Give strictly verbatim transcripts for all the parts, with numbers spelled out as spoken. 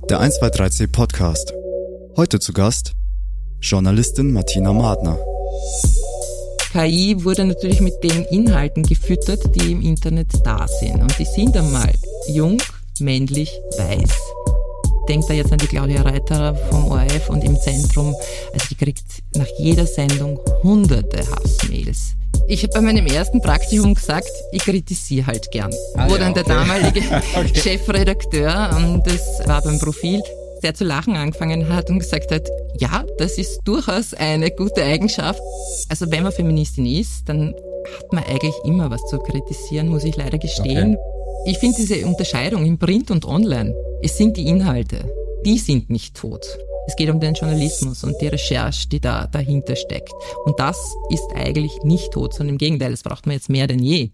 Der eins zwei drei C Podcast. Heute zu Gast Journalistin Martina Madner. K I wurde natürlich mit den Inhalten gefüttert, die im Internet da sind. Und die sind einmal jung, männlich, weiß. Denkt da jetzt an die Claudia Reiterer vom O R F und im Zentrum. Also die kriegt nach jeder Sendung hunderte Hassmails. Ich habe bei meinem ersten Praktikum gesagt, ich kritisiere halt gern. Ah, Wo ja, dann okay. der damalige okay. Chefredakteur, und das war beim Profil, der zu lachen angefangen hat und gesagt hat, ja, das ist durchaus eine gute Eigenschaft. Also wenn man Feministin ist, dann hat man eigentlich immer was zu kritisieren, muss ich leider gestehen. Okay. Ich finde diese Unterscheidung in Print und Online, es sind die Inhalte, die sind nicht tot. Es geht um den Journalismus und die Recherche, die da dahinter steckt. Und das ist eigentlich nicht tot, sondern im Gegenteil, das braucht man jetzt mehr denn je.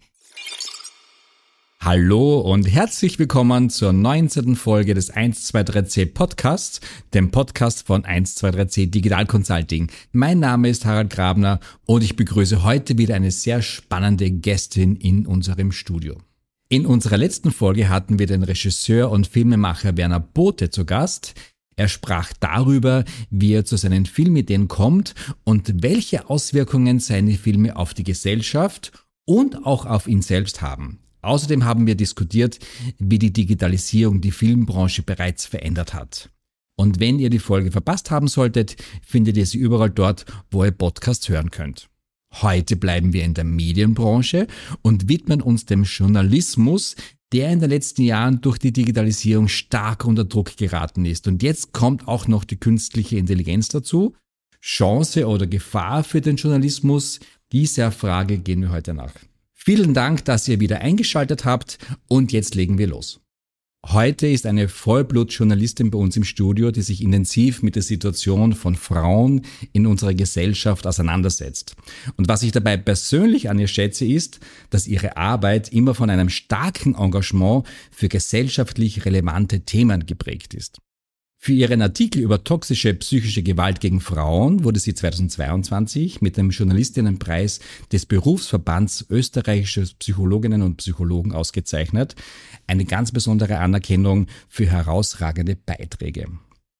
Hallo und herzlich willkommen zur neunzehnten Folge des eins zwei drei C Podcasts, dem Podcast von eins zwei drei C Digital Consulting. Mein Name ist Harald Grabner und ich begrüße heute wieder eine sehr spannende Gästin in unserem Studio. In unserer letzten Folge hatten wir den Regisseur und Filmemacher Werner Bothe zu Gast. Er sprach darüber, wie er zu seinen Filmideen kommt und welche Auswirkungen seine Filme auf die Gesellschaft und auch auf ihn selbst haben. Außerdem haben wir diskutiert, wie die Digitalisierung die Filmbranche bereits verändert hat. Und wenn ihr die Folge verpasst haben solltet, findet ihr sie überall dort, wo ihr Podcasts hören könnt. Heute bleiben wir in der Medienbranche und widmen uns dem Journalismus, der in den letzten Jahren durch die Digitalisierung stark unter Druck geraten ist. Und jetzt kommt auch noch die künstliche Intelligenz dazu. Chance oder Gefahr für den Journalismus? Dieser Frage gehen wir heute nach. Vielen Dank, dass ihr wieder eingeschaltet habt und jetzt legen wir los. Heute ist eine Vollblut-Journalistin bei uns im Studio, die sich intensiv mit der Situation von Frauen in unserer Gesellschaft auseinandersetzt. Und was ich dabei persönlich an ihr schätze, ist, dass ihre Arbeit immer von einem starken Engagement für gesellschaftlich relevante Themen geprägt ist. Für ihren Artikel über toxische psychische Gewalt gegen Frauen wurde sie zweitausendzweiundzwanzig mit dem Journalistinnenpreis des Berufsverbands österreichischer Psychologinnen und Psychologen ausgezeichnet. Eine ganz besondere Anerkennung für herausragende Beiträge.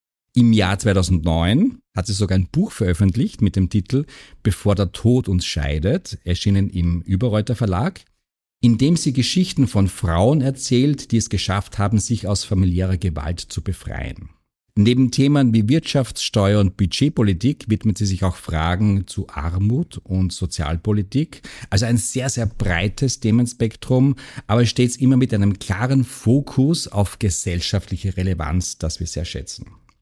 Im Jahr zweitausendneun hat sie sogar ein Buch veröffentlicht mit dem Titel Bevor der Tod uns scheidet, erschienen im Überreuter Verlag, in dem sie Geschichten von Frauen erzählt, die es geschafft haben, sich aus familiärer Gewalt zu befreien. Neben Themen wie Wirtschafts-, Steuer- und Budgetpolitik widmet sie sich auch Fragen zu Armut und Sozialpolitik. Also ein sehr, sehr breites Themenspektrum, aber stets immer mit einem klaren Fokus auf gesellschaftliche Relevanz, das wir sehr schätzen.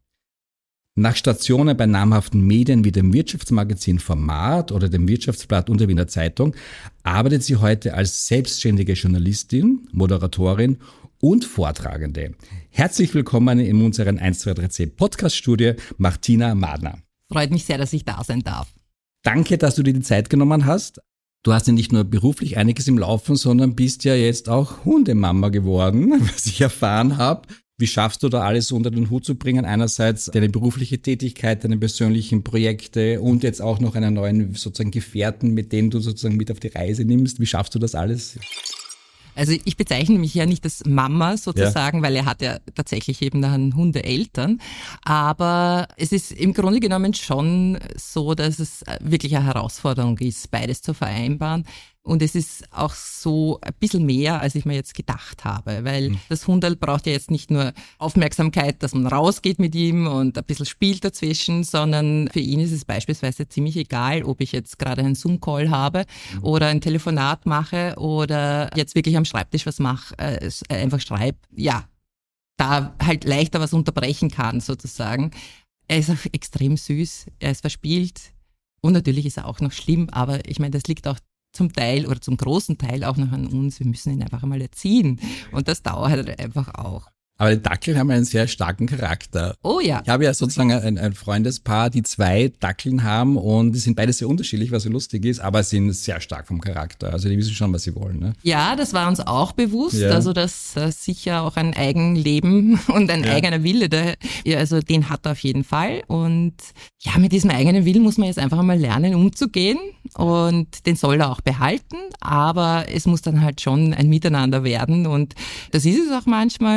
Nach Stationen bei namhaften Medien wie dem Wirtschaftsmagazin Format oder dem Wirtschaftsblatt und der Wiener Zeitung arbeitet sie heute als selbstständige Journalistin, Moderatorin und Vortragende. Herzlich willkommen in unserem eins zwei drei C Podcast-Studio, Martina Madner. Freut mich sehr, dass ich da sein darf. Danke, dass du dir die Zeit genommen hast. Du hast ja nicht nur beruflich einiges im Laufen, sondern bist ja jetzt auch Hundemama geworden, was ich erfahren habe. Wie schaffst du da alles unter den Hut zu bringen? Einerseits deine berufliche Tätigkeit, deine persönlichen Projekte und jetzt auch noch einen neuen sozusagen Gefährten, mit dem du sozusagen mit auf die Reise nimmst. Wie schaffst du das alles? Also ich bezeichne mich ja nicht als Mama sozusagen, ja, weil er hat ja tatsächlich eben dann Hundeeltern. Aber es ist im Grunde genommen schon so, dass es wirklich eine Herausforderung ist, beides zu vereinbaren. Und es ist auch so ein bisschen mehr, als ich mir jetzt gedacht habe, weil mhm. das Hunderl braucht ja jetzt nicht nur Aufmerksamkeit, dass man rausgeht mit ihm und ein bisschen spielt dazwischen, sondern für ihn ist es beispielsweise ziemlich egal, ob ich jetzt gerade einen Zoom-Call habe mhm. oder ein Telefonat mache oder jetzt wirklich am Schreibtisch was mache, äh, einfach schreibe, ja, da halt leichter was unterbrechen kann sozusagen. Er ist auch extrem süß, er ist verspielt und natürlich ist er auch noch schlimm, aber ich meine, das liegt auch zum Teil oder zum großen Teil auch noch an uns. Wir müssen ihn einfach einmal erziehen. Und das dauert halt einfach auch. Aber die Dackeln haben einen sehr starken Charakter. Oh ja. Ich habe ja sozusagen ein, ein Freundespaar, die zwei Dackeln haben und die sind beide sehr unterschiedlich, was so lustig ist, aber sind sehr stark vom Charakter. Also die wissen schon, was sie wollen. Ne? Ja, das war uns auch bewusst. Ja. Also dass äh, sicher auch ein Eigenleben und ein ja. eigener Wille, der, ja, also den hat er auf jeden Fall. Und ja, mit diesem eigenen Willen muss man jetzt einfach mal lernen, umzugehen. Und den soll er auch behalten, aber es muss dann halt schon ein Miteinander werden. Und das ist es auch manchmal.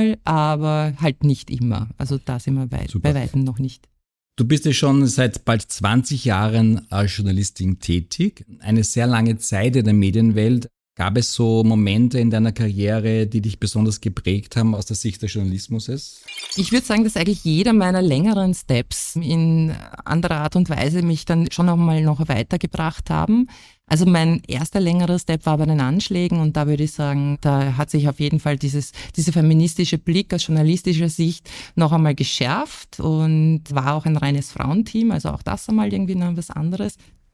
aber halt nicht immer. Also da sind wir weit, bei weitem noch nicht. Du bist ja schon seit bald zwanzig Jahren als Journalistin tätig. Eine sehr lange Zeit in der Medienwelt. Gab es so Momente in deiner Karriere, die dich besonders geprägt haben aus der Sicht des Journalismus? Ich würde sagen, dass eigentlich jeder meiner längeren Steps in anderer Art und Weise mich dann schon einmal noch weitergebracht haben. Also mein erster längerer Step war bei den Anschlägen und da würde ich sagen, da hat sich auf jeden Fall dieses, dieser feministische Blick aus journalistischer Sicht noch einmal geschärft und war auch ein reines Frauenteam, also auch das einmal irgendwie noch was anderes.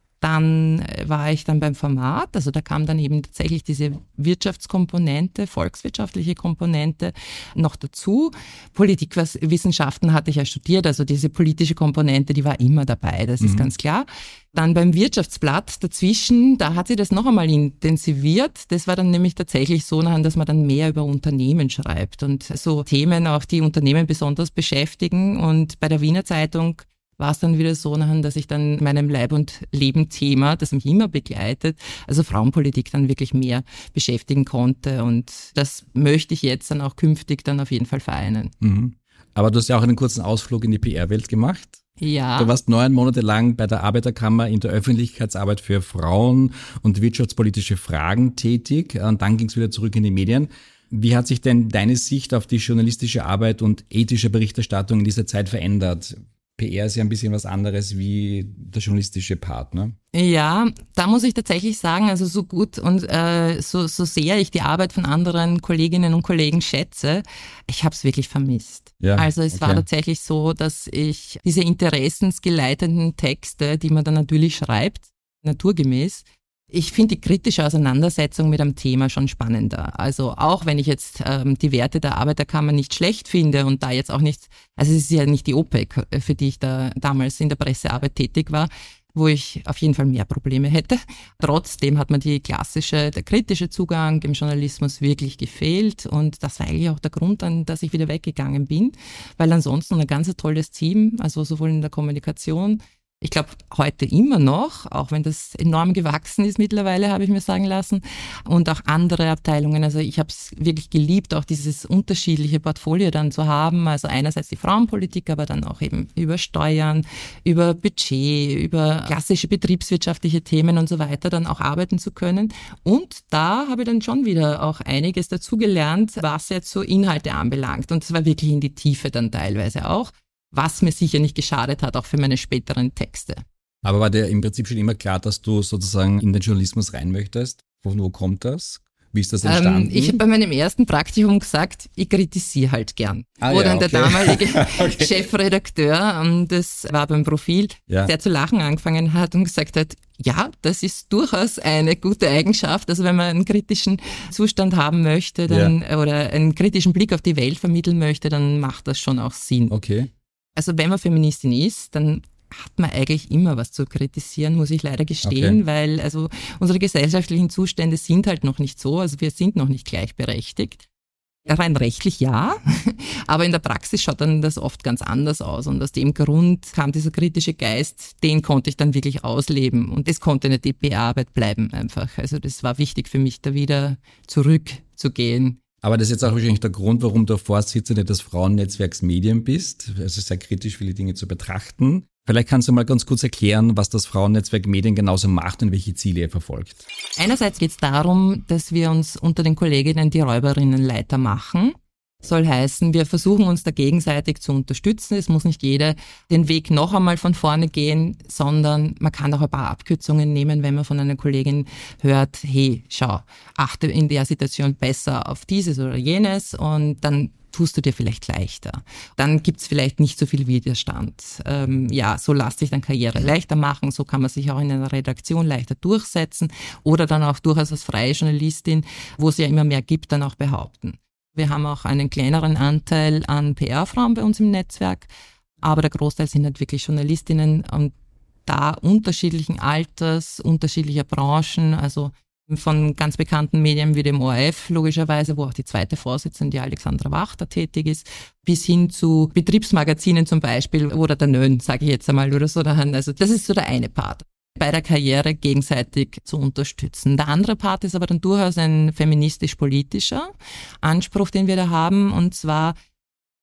Dann war ich dann beim Format, also da kam dann eben tatsächlich diese Wirtschaftskomponente, volkswirtschaftliche Komponente noch dazu. Politikwissenschaften hatte ich ja studiert, also diese politische Komponente, die war immer dabei, das mhm. ist ganz klar. Dann beim Wirtschaftsblatt dazwischen, da hat sie das noch einmal intensiviert. Das war dann nämlich tatsächlich so, dass man dann mehr über Unternehmen schreibt und so Themen auch, die Unternehmen besonders beschäftigen. Und bei der Wiener Zeitung war es dann wieder so, dass ich dann meinem Leib- und Leben-Thema, das mich immer begleitet, also Frauenpolitik dann wirklich mehr beschäftigen konnte. Und das möchte ich jetzt dann auch künftig dann auf jeden Fall vereinen. Mhm. Aber du hast ja auch einen kurzen Ausflug in die P R-Welt gemacht. Ja. Du warst neun Monate lang bei der Arbeiterkammer in der Öffentlichkeitsarbeit für Frauen und wirtschaftspolitische Fragen tätig. Und dann ging es wieder zurück in die Medien. Wie hat sich denn deine Sicht auf die journalistische Arbeit und ethische Berichterstattung in dieser Zeit verändert? P R ist ja ein bisschen was anderes wie der journalistische Part, ne? Ja, da muss ich tatsächlich sagen, also so gut und äh, so, so sehr ich die Arbeit von anderen Kolleginnen und Kollegen schätze, ich habe es wirklich vermisst. Ja, also es okay. war tatsächlich so, dass ich diese interessensgeleiteten Texte, die man dann natürlich schreibt, naturgemäß, ich finde die kritische Auseinandersetzung mit einem Thema schon spannender. Also auch wenn ich jetzt ähm, die Werte der Arbeiterkammer nicht schlecht finde und da jetzt auch nicht, also es ist ja nicht die OPEC, für die ich da damals in der Pressearbeit tätig war, wo ich auf jeden Fall mehr Probleme hätte. Trotzdem hat mir die klassische, der kritische Zugang im Journalismus wirklich gefehlt und das war eigentlich auch der Grund, dann, dass ich wieder weggegangen bin, weil ansonsten ein ganz tolles Team, also sowohl in der Kommunikation, ich glaube, heute immer noch, auch wenn das enorm gewachsen ist mittlerweile, habe ich mir sagen lassen, und auch andere Abteilungen. Also ich habe es wirklich geliebt, auch dieses unterschiedliche Portfolio dann zu haben. Also einerseits die Frauenpolitik, aber dann auch eben über Steuern, über Budget, über klassische betriebswirtschaftliche Themen und so weiter dann auch arbeiten zu können. Und da habe ich dann schon wieder auch einiges dazugelernt, was jetzt so Inhalte anbelangt. Und es war wirklich in die Tiefe dann teilweise auch, was mir sicher nicht geschadet hat, auch für meine späteren Texte. Aber war dir im Prinzip schon immer klar, dass du sozusagen in den Journalismus rein möchtest? Von wo kommt das? Wie ist das entstanden? Ähm, ich habe bei meinem ersten Praktikum gesagt, ich kritisiere halt gern. Ah, Wo ja, dann okay. der damalige okay. Chefredakteur, das war beim Profil, ja. der zu lachen angefangen hat und gesagt hat, ja, das ist durchaus eine gute Eigenschaft. Also wenn man einen kritischen Zustand haben möchte dann ja. oder einen kritischen Blick auf die Welt vermitteln möchte, dann macht das schon auch Sinn. Okay. Also wenn man Feministin ist, dann hat man eigentlich immer was zu kritisieren, muss ich leider gestehen, okay. weil also unsere gesellschaftlichen Zustände sind halt noch nicht so, also wir sind noch nicht gleichberechtigt. Rein rechtlich ja, aber in der Praxis schaut dann das oft ganz anders aus und aus dem Grund kam dieser kritische Geist, den konnte ich dann wirklich ausleben und das konnte nicht die P R-Arbeit bleiben einfach. Also das war wichtig für mich, da wieder zurückzugehen. Aber das ist jetzt auch wahrscheinlich der Grund, warum du Vorsitzende des Frauennetzwerks Medien bist. Also sehr kritisch, viele Dinge zu betrachten. Vielleicht kannst du mal ganz kurz erklären, was das Frauennetzwerk Medien genauso macht und welche Ziele ihr verfolgt. Einerseits geht es darum, dass wir uns unter den Kolleginnen die Räuberinnenleiter machen. Soll heißen, wir versuchen uns da gegenseitig zu unterstützen. Es muss nicht jeder den Weg noch einmal von vorne gehen, sondern man kann auch ein paar Abkürzungen nehmen, wenn man von einer Kollegin hört, hey, schau, achte in der Situation besser auf dieses oder jenes und dann tust du dir vielleicht leichter. Dann gibt's vielleicht nicht so viel Widerstand. Ähm, ja, so lässt sich dann Karriere leichter machen, so kann man sich auch in einer Redaktion leichter durchsetzen oder dann auch durchaus als freie Journalistin, wo es ja immer mehr gibt, dann auch behaupten. Wir haben auch einen kleineren Anteil an P R-Frauen bei uns im Netzwerk, aber der Großteil sind halt wirklich Journalistinnen und da unterschiedlichen Alters, unterschiedlicher Branchen, also von ganz bekannten Medien wie dem O R F logischerweise, wo auch die zweite Vorsitzende, die Alexandra Wachter, tätig ist, bis hin zu Betriebsmagazinen zum Beispiel oder der Nön, sage ich jetzt einmal, oder so. Also das ist so der eine Part. Bei der Karriere gegenseitig zu unterstützen. Der andere Part ist aber dann durchaus ein feministisch-politischer Anspruch, den wir da haben, und zwar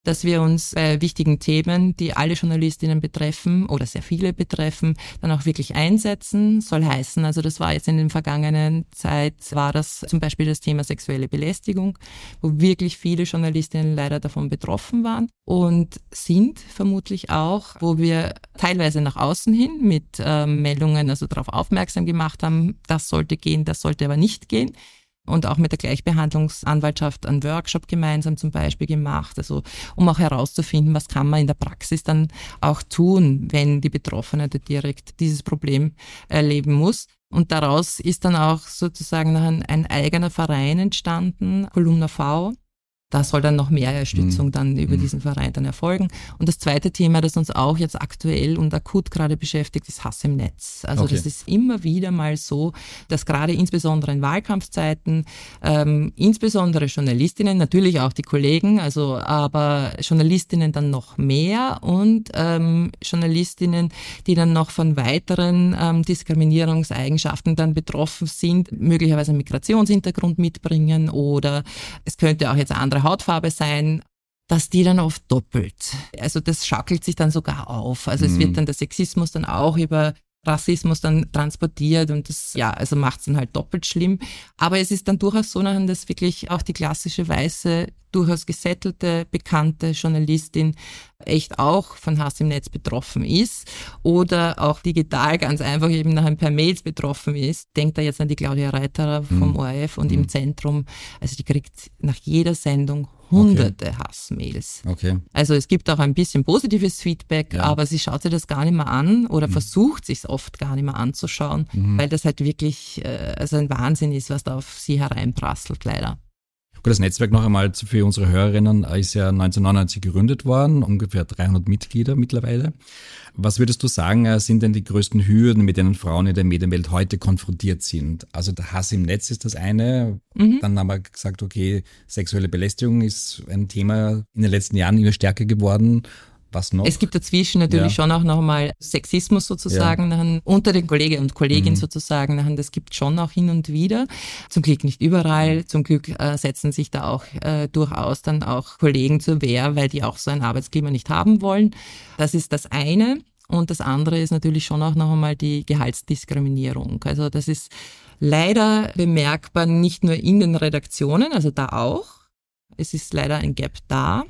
dass wir uns bei wichtigen Themen, die alle Journalistinnen betreffen oder sehr viele betreffen, dann auch wirklich einsetzen. Soll heißen, also das war jetzt in der vergangenen Zeit, war das zum Beispiel das Thema sexuelle Belästigung, wo wirklich viele Journalistinnen leider davon betroffen waren und sind vermutlich auch, wo wir teilweise nach außen hin mit äh, Meldungen also darauf aufmerksam gemacht haben, das sollte gehen, das sollte aber nicht gehen. Und auch mit der Gleichbehandlungsanwaltschaft einen Workshop gemeinsam zum Beispiel gemacht, also um auch herauszufinden, was kann man in der Praxis dann auch tun, wenn die Betroffene direkt dieses Problem erleben muss. Und daraus ist dann auch sozusagen ein, ein eigener Verein entstanden, Kolumna V. Da soll dann noch mehr Unterstützung mhm. dann über diesen Verein dann erfolgen. Und das zweite Thema, das uns auch jetzt aktuell und akut gerade beschäftigt, ist Hass im Netz. Also okay. Das ist immer wieder mal so, dass gerade insbesondere in Wahlkampfzeiten, ähm, insbesondere Journalistinnen, natürlich auch die Kollegen, also aber Journalistinnen dann noch mehr und ähm, Journalistinnen, die dann noch von weiteren ähm, Diskriminierungseigenschaften dann betroffen sind, möglicherweise einen Migrationshintergrund mitbringen oder es könnte auch jetzt andere Hautfarbe sein, dass die dann oft doppelt. Also das schaukelt sich dann sogar auf. Also mhm. es wird dann der Sexismus dann auch über Rassismus dann transportiert und das, ja, also macht es dann halt doppelt schlimm. Aber es ist dann durchaus so, dass wirklich auch die klassische weiße, durchaus gesettelte, bekannte Journalistin echt auch von Hass im Netz betroffen ist oder auch digital ganz einfach eben nachher per Mails betroffen ist. Denkt da jetzt an die Claudia Reiterer vom mhm. O R F und mhm. im Zentrum. Also die kriegt nach jeder Sendung hunderte okay. Hassmails. Okay. Also es gibt auch ein bisschen positives Feedback, ja. aber sie schaut sich das gar nicht mehr an oder mhm. versucht sich oft gar nicht mehr anzuschauen, mhm. weil das halt wirklich äh, also ein Wahnsinn ist, was da auf sie hereinprasselt, leider. Gut, das Netzwerk noch einmal für unsere Hörerinnen ist ja neunzehnhundertneunundneunzig gegründet worden, ungefähr dreihundert Mitglieder mittlerweile. Was würdest du sagen, sind denn die größten Hürden, mit denen Frauen in der Medienwelt heute konfrontiert sind? Also der Hass im Netz ist das eine. Mhm. Dann haben wir gesagt, okay, sexuelle Belästigung ist ein Thema in den letzten Jahren immer stärker geworden. Was noch? Es gibt dazwischen natürlich ja. schon auch nochmal Sexismus sozusagen ja. unter den Kollegen und Kolleginnen mhm. sozusagen. Das gibt es schon auch hin und wieder. Zum Glück nicht überall. Zum Glück äh, setzen sich da auch äh, durchaus dann auch Kollegen zur Wehr, weil die auch so ein Arbeitsklima nicht haben wollen. Das ist das eine. Und das andere ist natürlich schon auch noch einmal die Gehaltsdiskriminierung. Also das ist leider bemerkbar nicht nur in den Redaktionen, also da auch. Es ist leider ein Gap da.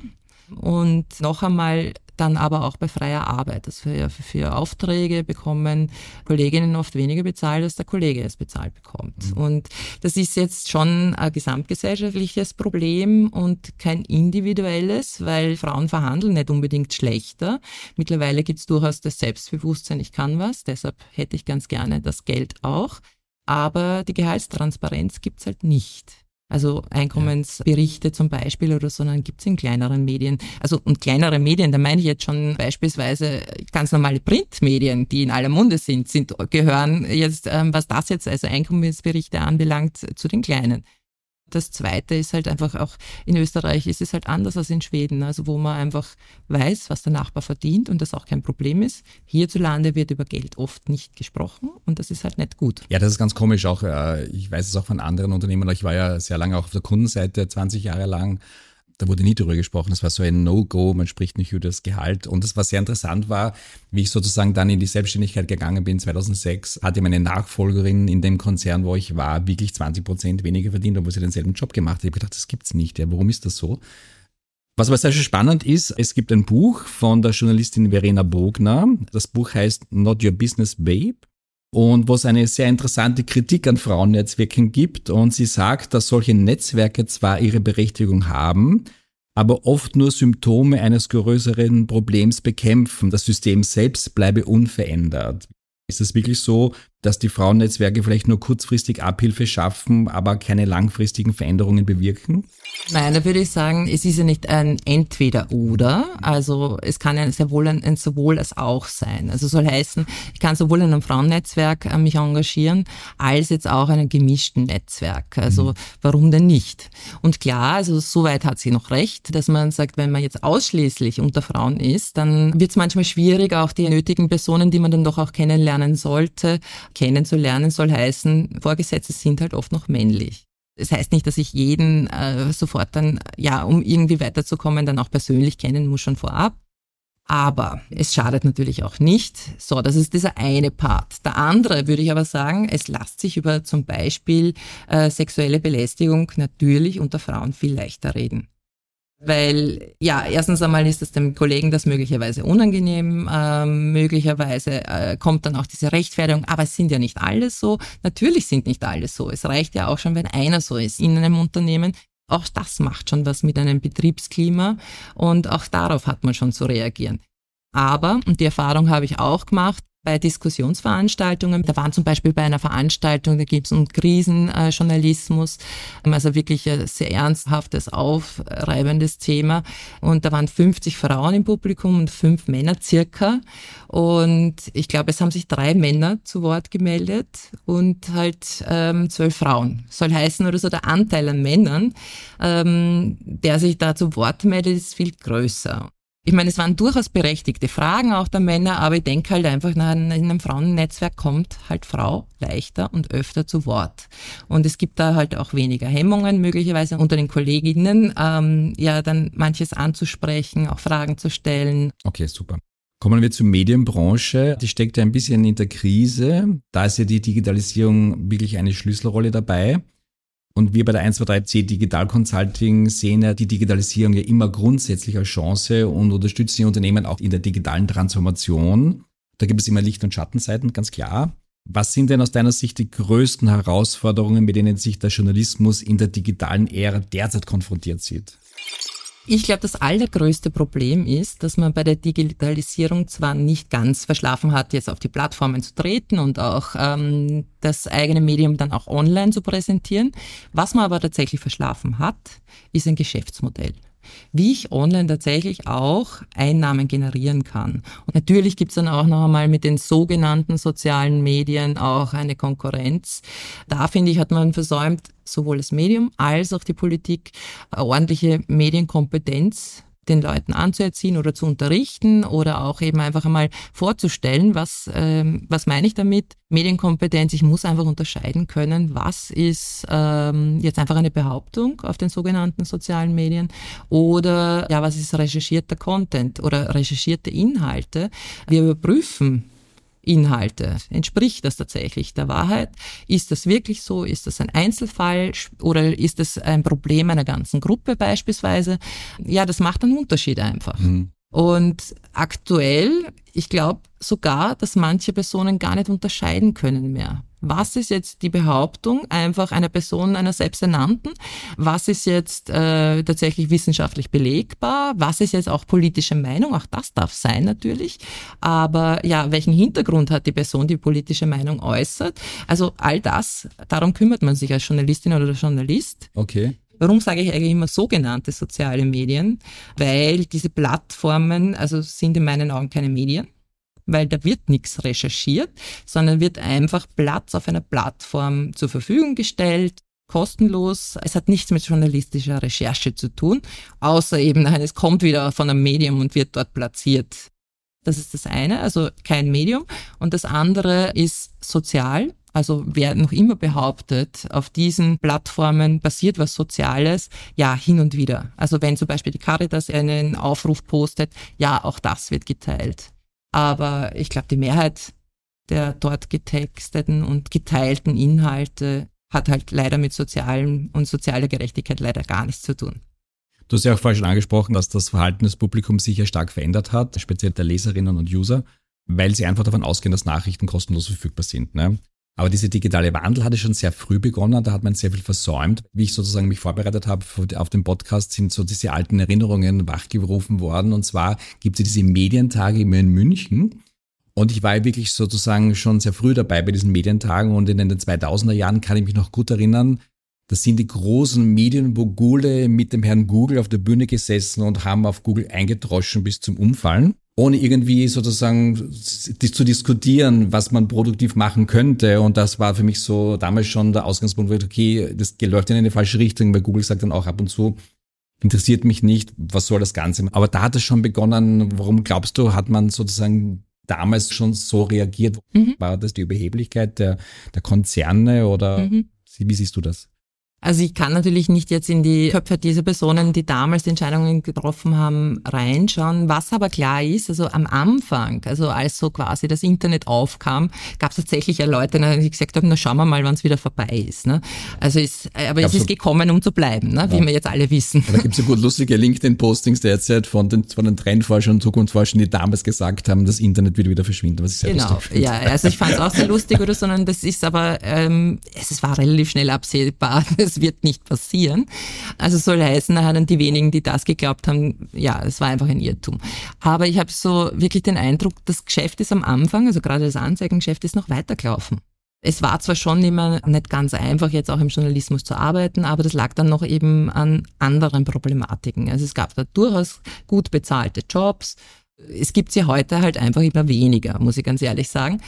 Und noch einmal dann aber auch bei freier Arbeit. Also für, für Aufträge bekommen Kolleginnen oft weniger bezahlt, als der Kollege es bezahlt bekommt. Mhm. Und das ist jetzt schon ein gesamtgesellschaftliches Problem und kein individuelles, weil Frauen verhandeln nicht unbedingt schlechter. Mittlerweile gibt es durchaus das Selbstbewusstsein, ich kann was, deshalb hätte ich ganz gerne das Geld auch. Aber die Gehaltstransparenz gibt es halt nicht. Also Einkommensberichte zum Beispiel oder so, dann gibt's in kleineren Medien. Also und kleinere Medien, da meine ich jetzt schon beispielsweise ganz normale Printmedien, die in aller Munde sind, sind gehören jetzt, ähm, was das jetzt also Einkommensberichte anbelangt, zu den kleinen. Das Zweite ist halt einfach auch, in Österreich ist es halt anders als in Schweden, also wo man einfach weiß, was der Nachbar verdient und das auch kein Problem ist. Hierzulande wird über Geld oft nicht gesprochen und das ist halt nicht gut. Ja, das ist ganz komisch auch. Ich weiß es auch von anderen Unternehmen. Ich war ja sehr lange auch auf der Kundenseite, zwanzig Jahre lang. Da wurde nie darüber gesprochen, das war so ein No-Go, man spricht nicht über das Gehalt. Und das, was sehr interessant war, wie ich sozusagen dann in die Selbstständigkeit gegangen bin, zweitausendsechs, hatte meine Nachfolgerin in dem Konzern, wo ich war, wirklich zwanzig Prozent weniger verdient, obwohl sie denselben Job gemacht hat. Ich habe gedacht, das gibt's nicht. Ja, warum ist das so? Was aber sehr schön spannend ist, es gibt ein Buch von der Journalistin Verena Bogner. Das Buch heißt Not Your Business, Babe. Und wo es eine sehr interessante Kritik an Frauennetzwerken gibt. Und sie sagt, dass solche Netzwerke zwar ihre Berechtigung haben, aber oft nur Symptome eines größeren Problems bekämpfen. Das System selbst bleibe unverändert. Ist es wirklich so, dass die Frauennetzwerke vielleicht nur kurzfristig Abhilfe schaffen, aber keine langfristigen Veränderungen bewirken? Nein, da würde ich sagen, es ist ja nicht ein Entweder-Oder. Also es kann ja sehr wohl ein, ein sowohl als auch sein. Also soll heißen, ich kann sowohl in einem Frauennetzwerk äh, mich engagieren, als jetzt auch in einem gemischten Netzwerk. Also mhm. warum denn nicht? Und klar, also soweit hat sie noch recht, dass man sagt, wenn man jetzt ausschließlich unter Frauen ist, dann wird es manchmal schwierig, auch die nötigen Personen, die man dann doch auch kennenlernen sollte, kennenzulernen, soll heißen, Vorgesetzte sind halt oft noch männlich. Das heißt nicht, dass ich jeden äh, sofort dann, ja, um irgendwie weiterzukommen, dann auch persönlich kennen muss schon vorab. Aber es schadet natürlich auch nicht. So, das ist dieser eine Part. Der andere würde ich aber sagen, es lässt sich über zum Beispiel äh, sexuelle Belästigung natürlich unter Frauen viel leichter reden. Weil, ja, erstens einmal ist es dem Kollegen das möglicherweise unangenehm, ähm, möglicherweise äh, kommt dann auch diese Rechtfertigung, aber es sind ja nicht alle so. Natürlich sind nicht alle so. Es reicht ja auch schon, wenn einer so ist in einem Unternehmen. Auch das macht schon was mit einem Betriebsklima und auch darauf hat man schon zu reagieren. Aber, und die Erfahrung habe ich auch gemacht, bei Diskussionsveranstaltungen, da waren zum Beispiel bei einer Veranstaltung, da geht es um Krisenjournalismus, also wirklich ein sehr ernsthaftes, aufreibendes Thema. Und da waren fünfzig Frauen im Publikum und fünf Männer circa. Und ich glaube, es haben sich drei Männer zu Wort gemeldet und halt ähm, zwölf Frauen. Soll heißen, oder so der Anteil an Männern, ähm, der sich da zu Wort meldet, ist viel größer. Ich meine, es waren durchaus berechtigte Fragen auch der Männer, aber ich denke halt einfach, in einem Frauennetzwerk kommt halt Frau leichter und öfter zu Wort. Und es gibt da halt auch weniger Hemmungen möglicherweise unter den Kolleginnen, ähm, ja dann manches anzusprechen, auch Fragen zu stellen. Okay, super. Kommen wir zur Medienbranche. Die steckt ja ein bisschen in der Krise. Da ist ja die Digitalisierung wirklich eine Schlüsselrolle dabei. Und wir bei der eins zwei drei C Digital Consulting sehen ja die Digitalisierung ja immer grundsätzlich als Chance und unterstützen die Unternehmen auch in der digitalen Transformation. Da gibt es immer Licht- und Schattenseiten, ganz klar. Was sind denn aus deiner Sicht die größten Herausforderungen, mit denen sich der Journalismus in der digitalen Ära derzeit konfrontiert sieht? Ich glaube, das allergrößte Problem ist, dass man bei der Digitalisierung zwar nicht ganz verschlafen hat, jetzt auf die Plattformen zu treten und auch ähm, das eigene Medium dann auch online zu präsentieren. Was man aber tatsächlich verschlafen hat, ist ein Geschäftsmodell. Wie ich online tatsächlich auch Einnahmen generieren kann. Und natürlich gibt es dann auch noch einmal mit den sogenannten sozialen Medien auch eine Konkurrenz. Da finde ich, hat man versäumt, sowohl das Medium als auch die Politik eine ordentliche Medienkompetenz den Leuten anzuerziehen oder zu unterrichten oder auch eben einfach einmal vorzustellen, was ähm, was meine ich damit? Medienkompetenz, ich muss einfach unterscheiden können, was ist ähm, jetzt einfach eine Behauptung auf den sogenannten sozialen Medien oder ja, was ist recherchierter Content oder recherchierte Inhalte. Wir überprüfen Inhalte. Entspricht das tatsächlich der Wahrheit? Ist das wirklich so? Ist das ein Einzelfall oder ist das ein Problem einer ganzen Gruppe beispielsweise? Ja, das macht einen Unterschied einfach. Mhm. Und aktuell, ich glaube sogar, dass manche Personen gar nicht unterscheiden können mehr. Was ist jetzt die Behauptung einfach einer Person, einer Selbsternannten? Was ist jetzt äh, tatsächlich wissenschaftlich belegbar? Was ist jetzt auch politische Meinung? Auch das darf sein natürlich. Aber ja, welchen Hintergrund hat die Person, die politische Meinung äußert? Also all das, darum kümmert man sich als Journalistin oder Journalist. Okay. Warum sage ich eigentlich immer sogenannte soziale Medien? Weil diese Plattformen, also sind in meinen Augen keine Medien. Weil da wird nichts recherchiert, sondern wird einfach Platz auf einer Plattform zur Verfügung gestellt, kostenlos. Es hat nichts mit journalistischer Recherche zu tun, außer eben, es kommt wieder von einem Medium und wird dort platziert. Das ist das eine, also kein Medium. Und das andere ist sozial. Also wer noch immer behauptet, auf diesen Plattformen passiert was Soziales, ja, hin und wieder. Also wenn zum Beispiel die Caritas einen Aufruf postet, ja, auch das wird geteilt. Aber ich glaube, die Mehrheit der dort getexteten und geteilten Inhalte hat halt leider mit sozialem und sozialer Gerechtigkeit leider gar nichts zu tun. Du hast ja auch vorhin schon angesprochen, dass das Verhalten des Publikums sich ja stark verändert hat, speziell der Leserinnen und User, weil sie einfach davon ausgehen, dass Nachrichten kostenlos verfügbar sind, ne? Aber dieser digitale Wandel hatte schon sehr früh begonnen, da hat man sehr viel versäumt. Wie ich sozusagen mich vorbereitet habe auf den Podcast, sind so diese alten Erinnerungen wachgerufen worden. Und zwar gibt es diese Medientage immer in München. Und ich war ja wirklich sozusagen schon sehr früh dabei bei diesen Medientagen und in den zweitausender Jahren kann ich mich noch gut erinnern, da sind die großen Medienmogule mit dem Herrn Google auf der Bühne gesessen und haben auf Google eingedroschen bis zum Umfallen, ohne irgendwie sozusagen zu diskutieren, was man produktiv machen könnte. Und das war für mich so damals schon der Ausgangspunkt, wo ich, okay, das läuft in eine falsche Richtung, weil Google sagt dann auch ab und zu, interessiert mich nicht, was soll das Ganze. Aber da hat es schon begonnen. Warum glaubst du, hat man sozusagen damals schon so reagiert? Mhm. War das die Überheblichkeit der, der Konzerne oder mhm. wie siehst du das? Also ich kann natürlich nicht jetzt in die Köpfe dieser Personen, die damals die Entscheidungen getroffen haben, reinschauen. Was aber klar ist, also am Anfang, also als so quasi das Internet aufkam, gab es tatsächlich ja Leute, die gesagt haben, na schauen wir mal, wann es wieder vorbei ist. Ne? Also ist, aber Gab's es ist so, gekommen, um zu bleiben, ne? Wie ja. wir jetzt alle wissen. Ja, da gibt es ja gut lustige LinkedIn-Postings derzeit von den, von den Trendforschern und Zukunftsforschern, die damals gesagt haben, das Internet wird wieder verschwinden. Was ich sehr genau, ja, also ich fand es auch sehr lustig oder so, sondern das ist aber, ähm, es war relativ schnell absehbar, es wird nicht passieren. Also soll heißen, da hatten die wenigen, die das geglaubt haben, ja, es war einfach ein Irrtum. Aber ich habe so wirklich den Eindruck, das Geschäft ist am Anfang, also gerade das Anzeigengeschäft ist noch weitergelaufen. Es war zwar schon immer nicht ganz einfach, jetzt auch im Journalismus zu arbeiten, aber das lag dann noch eben an anderen Problematiken. Also es gab da durchaus gut bezahlte Jobs. Es gibt sie heute halt einfach immer weniger, muss ich ganz ehrlich sagen.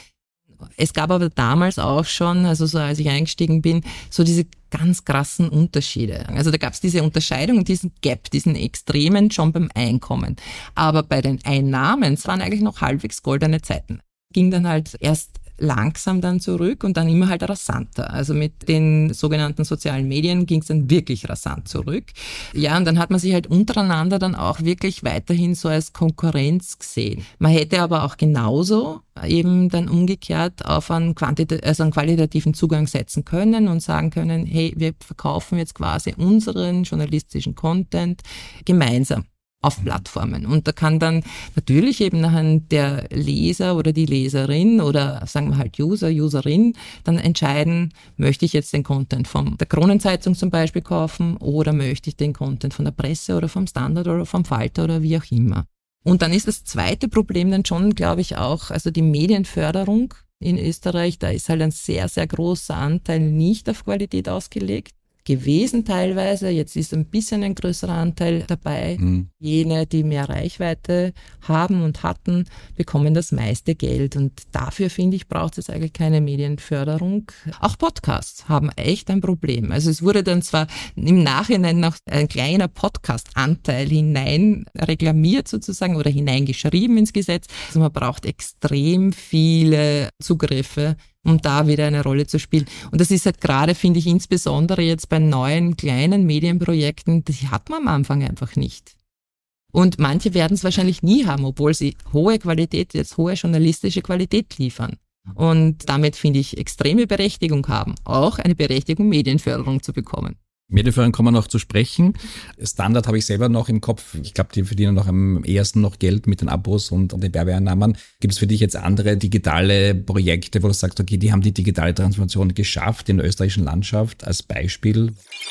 Es gab aber damals auch schon, also so als ich eingestiegen bin, so diese ganz krassen Unterschiede. Also da gab es diese Unterscheidung, diesen Gap, diesen Extremen schon beim Einkommen. Aber bei den Einnahmen, es waren eigentlich noch halbwegs goldene Zeiten. Ging dann halt erst langsam dann zurück und dann immer halt rasanter. Also mit den sogenannten sozialen Medien ging es dann wirklich rasant zurück. Ja, und dann hat man sich halt untereinander dann auch wirklich weiterhin so als Konkurrenz gesehen. Man hätte aber auch genauso eben dann umgekehrt auf einen, Quantita- also einen qualitativen Zugang setzen können und sagen können, hey, wir verkaufen jetzt quasi unseren journalistischen Content gemeinsam auf Plattformen. Und da kann dann natürlich eben nachher der Leser oder die Leserin oder sagen wir halt User, Userin dann entscheiden, möchte ich jetzt den Content von der Kronenzeitung zum Beispiel kaufen oder möchte ich den Content von der Presse oder vom Standard oder vom Falter oder wie auch immer. Und dann ist das zweite Problem dann schon, glaube ich, auch, also die Medienförderung in Österreich, da ist halt ein sehr, sehr großer Anteil nicht auf Qualität ausgelegt gewesen teilweise. Jetzt ist ein bisschen ein größerer Anteil dabei. Mhm. Jene, die mehr Reichweite haben und hatten, bekommen das meiste Geld. Und dafür, finde ich, braucht es eigentlich keine Medienförderung. Auch Podcasts haben echt ein Problem. Also es wurde dann zwar im Nachhinein noch ein kleiner Podcast-Anteil hinein reklamiert sozusagen oder hineingeschrieben ins Gesetz. Also man braucht extrem viele Zugriffe, um da wieder eine Rolle zu spielen. Und das ist halt gerade, finde ich, insbesondere jetzt bei neuen, kleinen Medienprojekten, die hat man am Anfang einfach nicht. Und manche werden es wahrscheinlich nie haben, obwohl sie hohe Qualität, jetzt hohe journalistische Qualität liefern. Und damit, finde ich, extreme Berechtigung haben, auch eine Berechtigung, Medienförderung zu bekommen. Medienförderung kommen wir noch zu sprechen. Standard habe ich selber noch im Kopf. Ich glaube, die verdienen noch am ehesten noch Geld mit den Abos und den Werbeeinnahmen. Gibt es für dich jetzt andere digitale Projekte, wo du sagst, okay, die haben die digitale Transformation geschafft in der österreichischen Landschaft als Beispiel?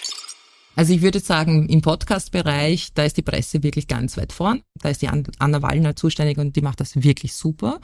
Also ich würde sagen, im Podcast-Bereich, da ist die Presse wirklich ganz weit vorn. Da ist die Anna Wallner zuständig und die macht das wirklich super.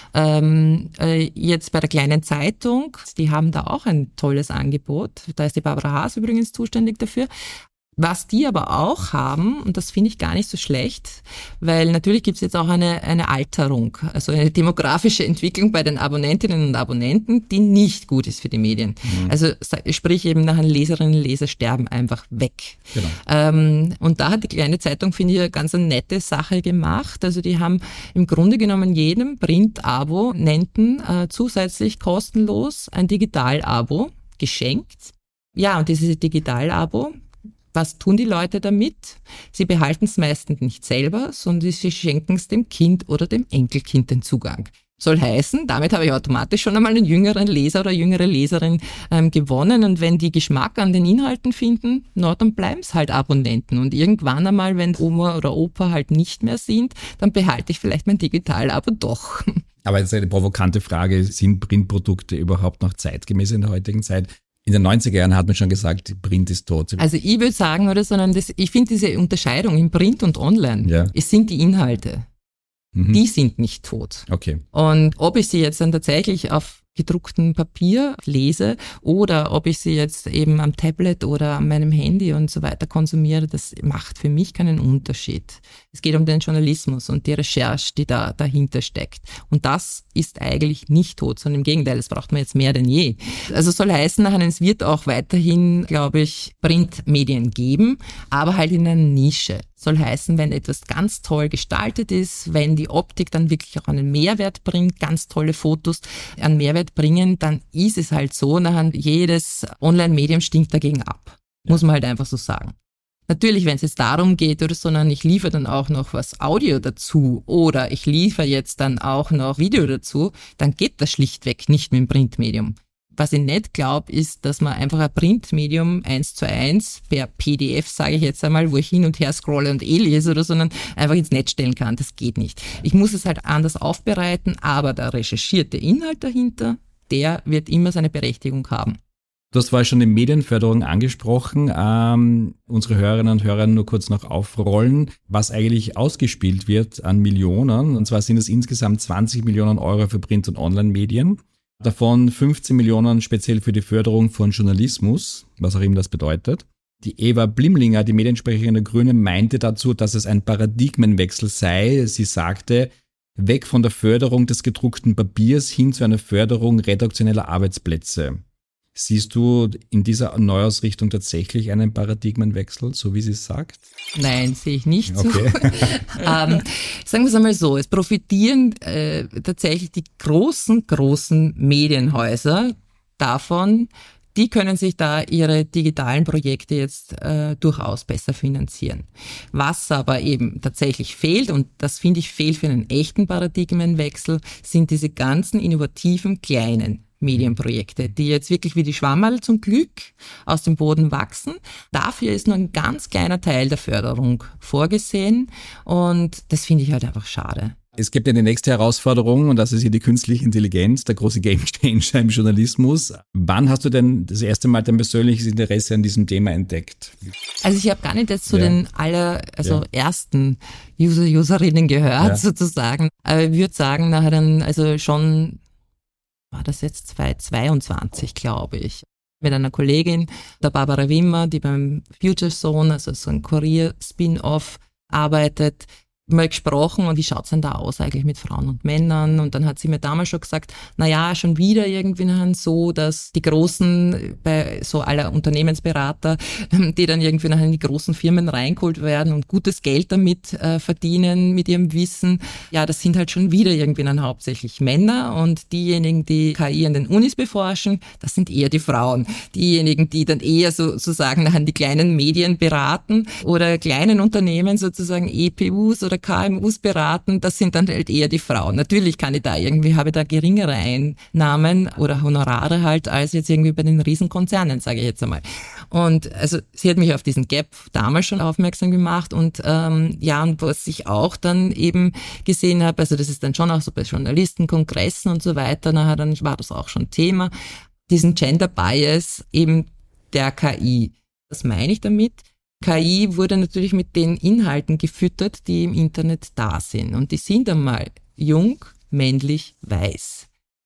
Ähm, äh, jetzt bei der kleinen Zeitung, die haben da auch ein tolles Angebot. Da ist die Barbara Haas übrigens zuständig dafür. Was die aber auch haben, und das finde ich gar nicht so schlecht, weil natürlich gibt es jetzt auch eine, eine Alterung, also eine demografische Entwicklung bei den Abonnentinnen und Abonnenten, die nicht gut ist für die Medien. Mhm. Also sprich eben nachher Leserinnen und Leser sterben einfach weg. Genau. Ähm, und da hat die kleine Zeitung, finde ich, eine ganz eine nette Sache gemacht. Also die haben im Grunde genommen jedem Print-Abonnenten äh, zusätzlich kostenlos ein Digital-Abo geschenkt. Ja, und dieses Digital-Abo, was tun die Leute damit? Sie behalten es meistens nicht selber, sondern sie schenken es dem Kind oder dem Enkelkind den Zugang. Soll heißen, damit habe ich automatisch schon einmal einen jüngeren Leser oder jüngere Leserin ähm, gewonnen. Und wenn die Geschmack an den Inhalten finden, na, dann bleiben es halt Abonnenten. Und irgendwann einmal, wenn Oma oder Opa halt nicht mehr sind, dann behalte ich vielleicht mein Digital-Abo doch. Aber jetzt eine provokante Frage, sind Printprodukte überhaupt noch zeitgemäß in der heutigen Zeit? In den neunziger Jahren hat man schon gesagt, Print ist tot. Also ich würde sagen, oder, sondern das, ich finde diese Unterscheidung in Print und Online, ja. Es sind die Inhalte. Mhm. Die sind nicht tot. Okay. Und ob ich sie jetzt dann tatsächlich auf gedrucktem Papier lese oder ob ich sie jetzt eben am Tablet oder an meinem Handy und so weiter konsumiere, das macht für mich keinen Unterschied. Es geht um den Journalismus und die Recherche, die da dahinter steckt. Und das ist eigentlich nicht tot, sondern im Gegenteil, das braucht man jetzt mehr denn je. Also soll heißen, es wird auch weiterhin, glaube ich, Printmedien geben, aber halt in einer Nische. Soll heißen, wenn etwas ganz toll gestaltet ist, wenn die Optik dann wirklich auch einen Mehrwert bringt, ganz tolle Fotos einen Mehrwert bringen, dann ist es halt so, nachher jedes Online-Medium stinkt dagegen ab. Muss man halt einfach so sagen. Natürlich, wenn es jetzt darum geht oder so, sondern ich liefere dann auch noch was Audio dazu oder ich liefere jetzt dann auch noch Video dazu, dann geht das schlichtweg nicht mit dem Printmedium. Was ich nicht glaube, ist, dass man einfach ein Printmedium eins zu eins per P D F, sage ich jetzt einmal, wo ich hin und her scrolle und eh lese oder so, sondern einfach ins Netz stellen kann. Das geht nicht. Ich muss es halt anders aufbereiten, aber der recherchierte Inhalt dahinter, der wird immer seine Berechtigung haben. Du hast vorher schon die Medienförderung angesprochen. Ähm, unsere Hörerinnen und Hörer nur kurz noch aufrollen, was eigentlich ausgespielt wird an Millionen. Und zwar sind es insgesamt zwanzig Millionen Euro für Print- und Online-Medien. Davon fünfzehn Millionen speziell für die Förderung von Journalismus, was auch immer das bedeutet. Die Eva Blimlinger, die Mediensprecherin der Grünen, meinte dazu, dass es ein Paradigmenwechsel sei. Sie sagte, weg von der Förderung des gedruckten Papiers hin zu einer Förderung redaktioneller Arbeitsplätze. Siehst du in dieser Neuausrichtung tatsächlich einen Paradigmenwechsel, so wie sie es sagt? Nein, sehe ich nicht so. Okay. ähm, sagen wir es einmal so, es profitieren äh, tatsächlich die großen, großen Medienhäuser davon, die können sich da ihre digitalen Projekte jetzt äh, durchaus besser finanzieren. Was aber eben tatsächlich fehlt, und das finde ich fehlt für einen echten Paradigmenwechsel, sind diese ganzen innovativen kleinen Medienprojekte, die jetzt wirklich wie die Schwammerl zum Glück aus dem Boden wachsen. Dafür ist nur ein ganz kleiner Teil der Förderung vorgesehen und das finde ich halt einfach schade. Es gibt ja die nächste Herausforderung und das ist hier die künstliche Intelligenz, der große Gamechanger im Journalismus. Wann hast du denn das erste Mal dein persönliches Interesse an diesem Thema entdeckt? Also ich habe gar nicht jetzt zu ja. den aller, also ja. ersten User, Userinnen gehört ja. sozusagen. Aber ich würde sagen, nachher dann, also schon, war das jetzt zweitausendzweiundzwanzig, glaube ich, mit einer Kollegin, der Barbara Wimmer, die beim Future Zone, also so ein Kurier-Spin-Off arbeitet, mal gesprochen und wie schaut's denn da aus eigentlich mit Frauen und Männern? Und dann hat sie mir damals schon gesagt, na ja, schon wieder irgendwie so, dass die großen, bei so aller Unternehmensberater, die dann irgendwie nachher in die großen Firmen reingeholt werden und gutes Geld damit äh, verdienen mit ihrem Wissen, ja, das sind halt schon wieder irgendwie dann hauptsächlich Männer und diejenigen, die K I an den Unis beforschen, das sind eher die Frauen. Diejenigen, die dann eher so, sozusagen nachher die kleinen Medien beraten oder kleinen Unternehmen sozusagen E P Us oder K M Us beraten, das sind dann halt eher die Frauen. Natürlich kann ich da irgendwie, habe ich da geringere Einnahmen oder Honorare halt, als jetzt irgendwie bei den Riesenkonzernen, sage ich jetzt einmal. Und also sie hat mich auf diesen Gap damals schon aufmerksam gemacht und ähm, ja, und was ich auch dann eben gesehen habe, also das ist dann schon auch so bei Journalisten, Kongressen und so weiter, nachher dann war das auch schon Thema, diesen Gender Bias eben der K I. Was meine ich damit? K I wurde natürlich mit den Inhalten gefüttert, die im Internet da sind. Und die sind einmal jung, männlich, weiß.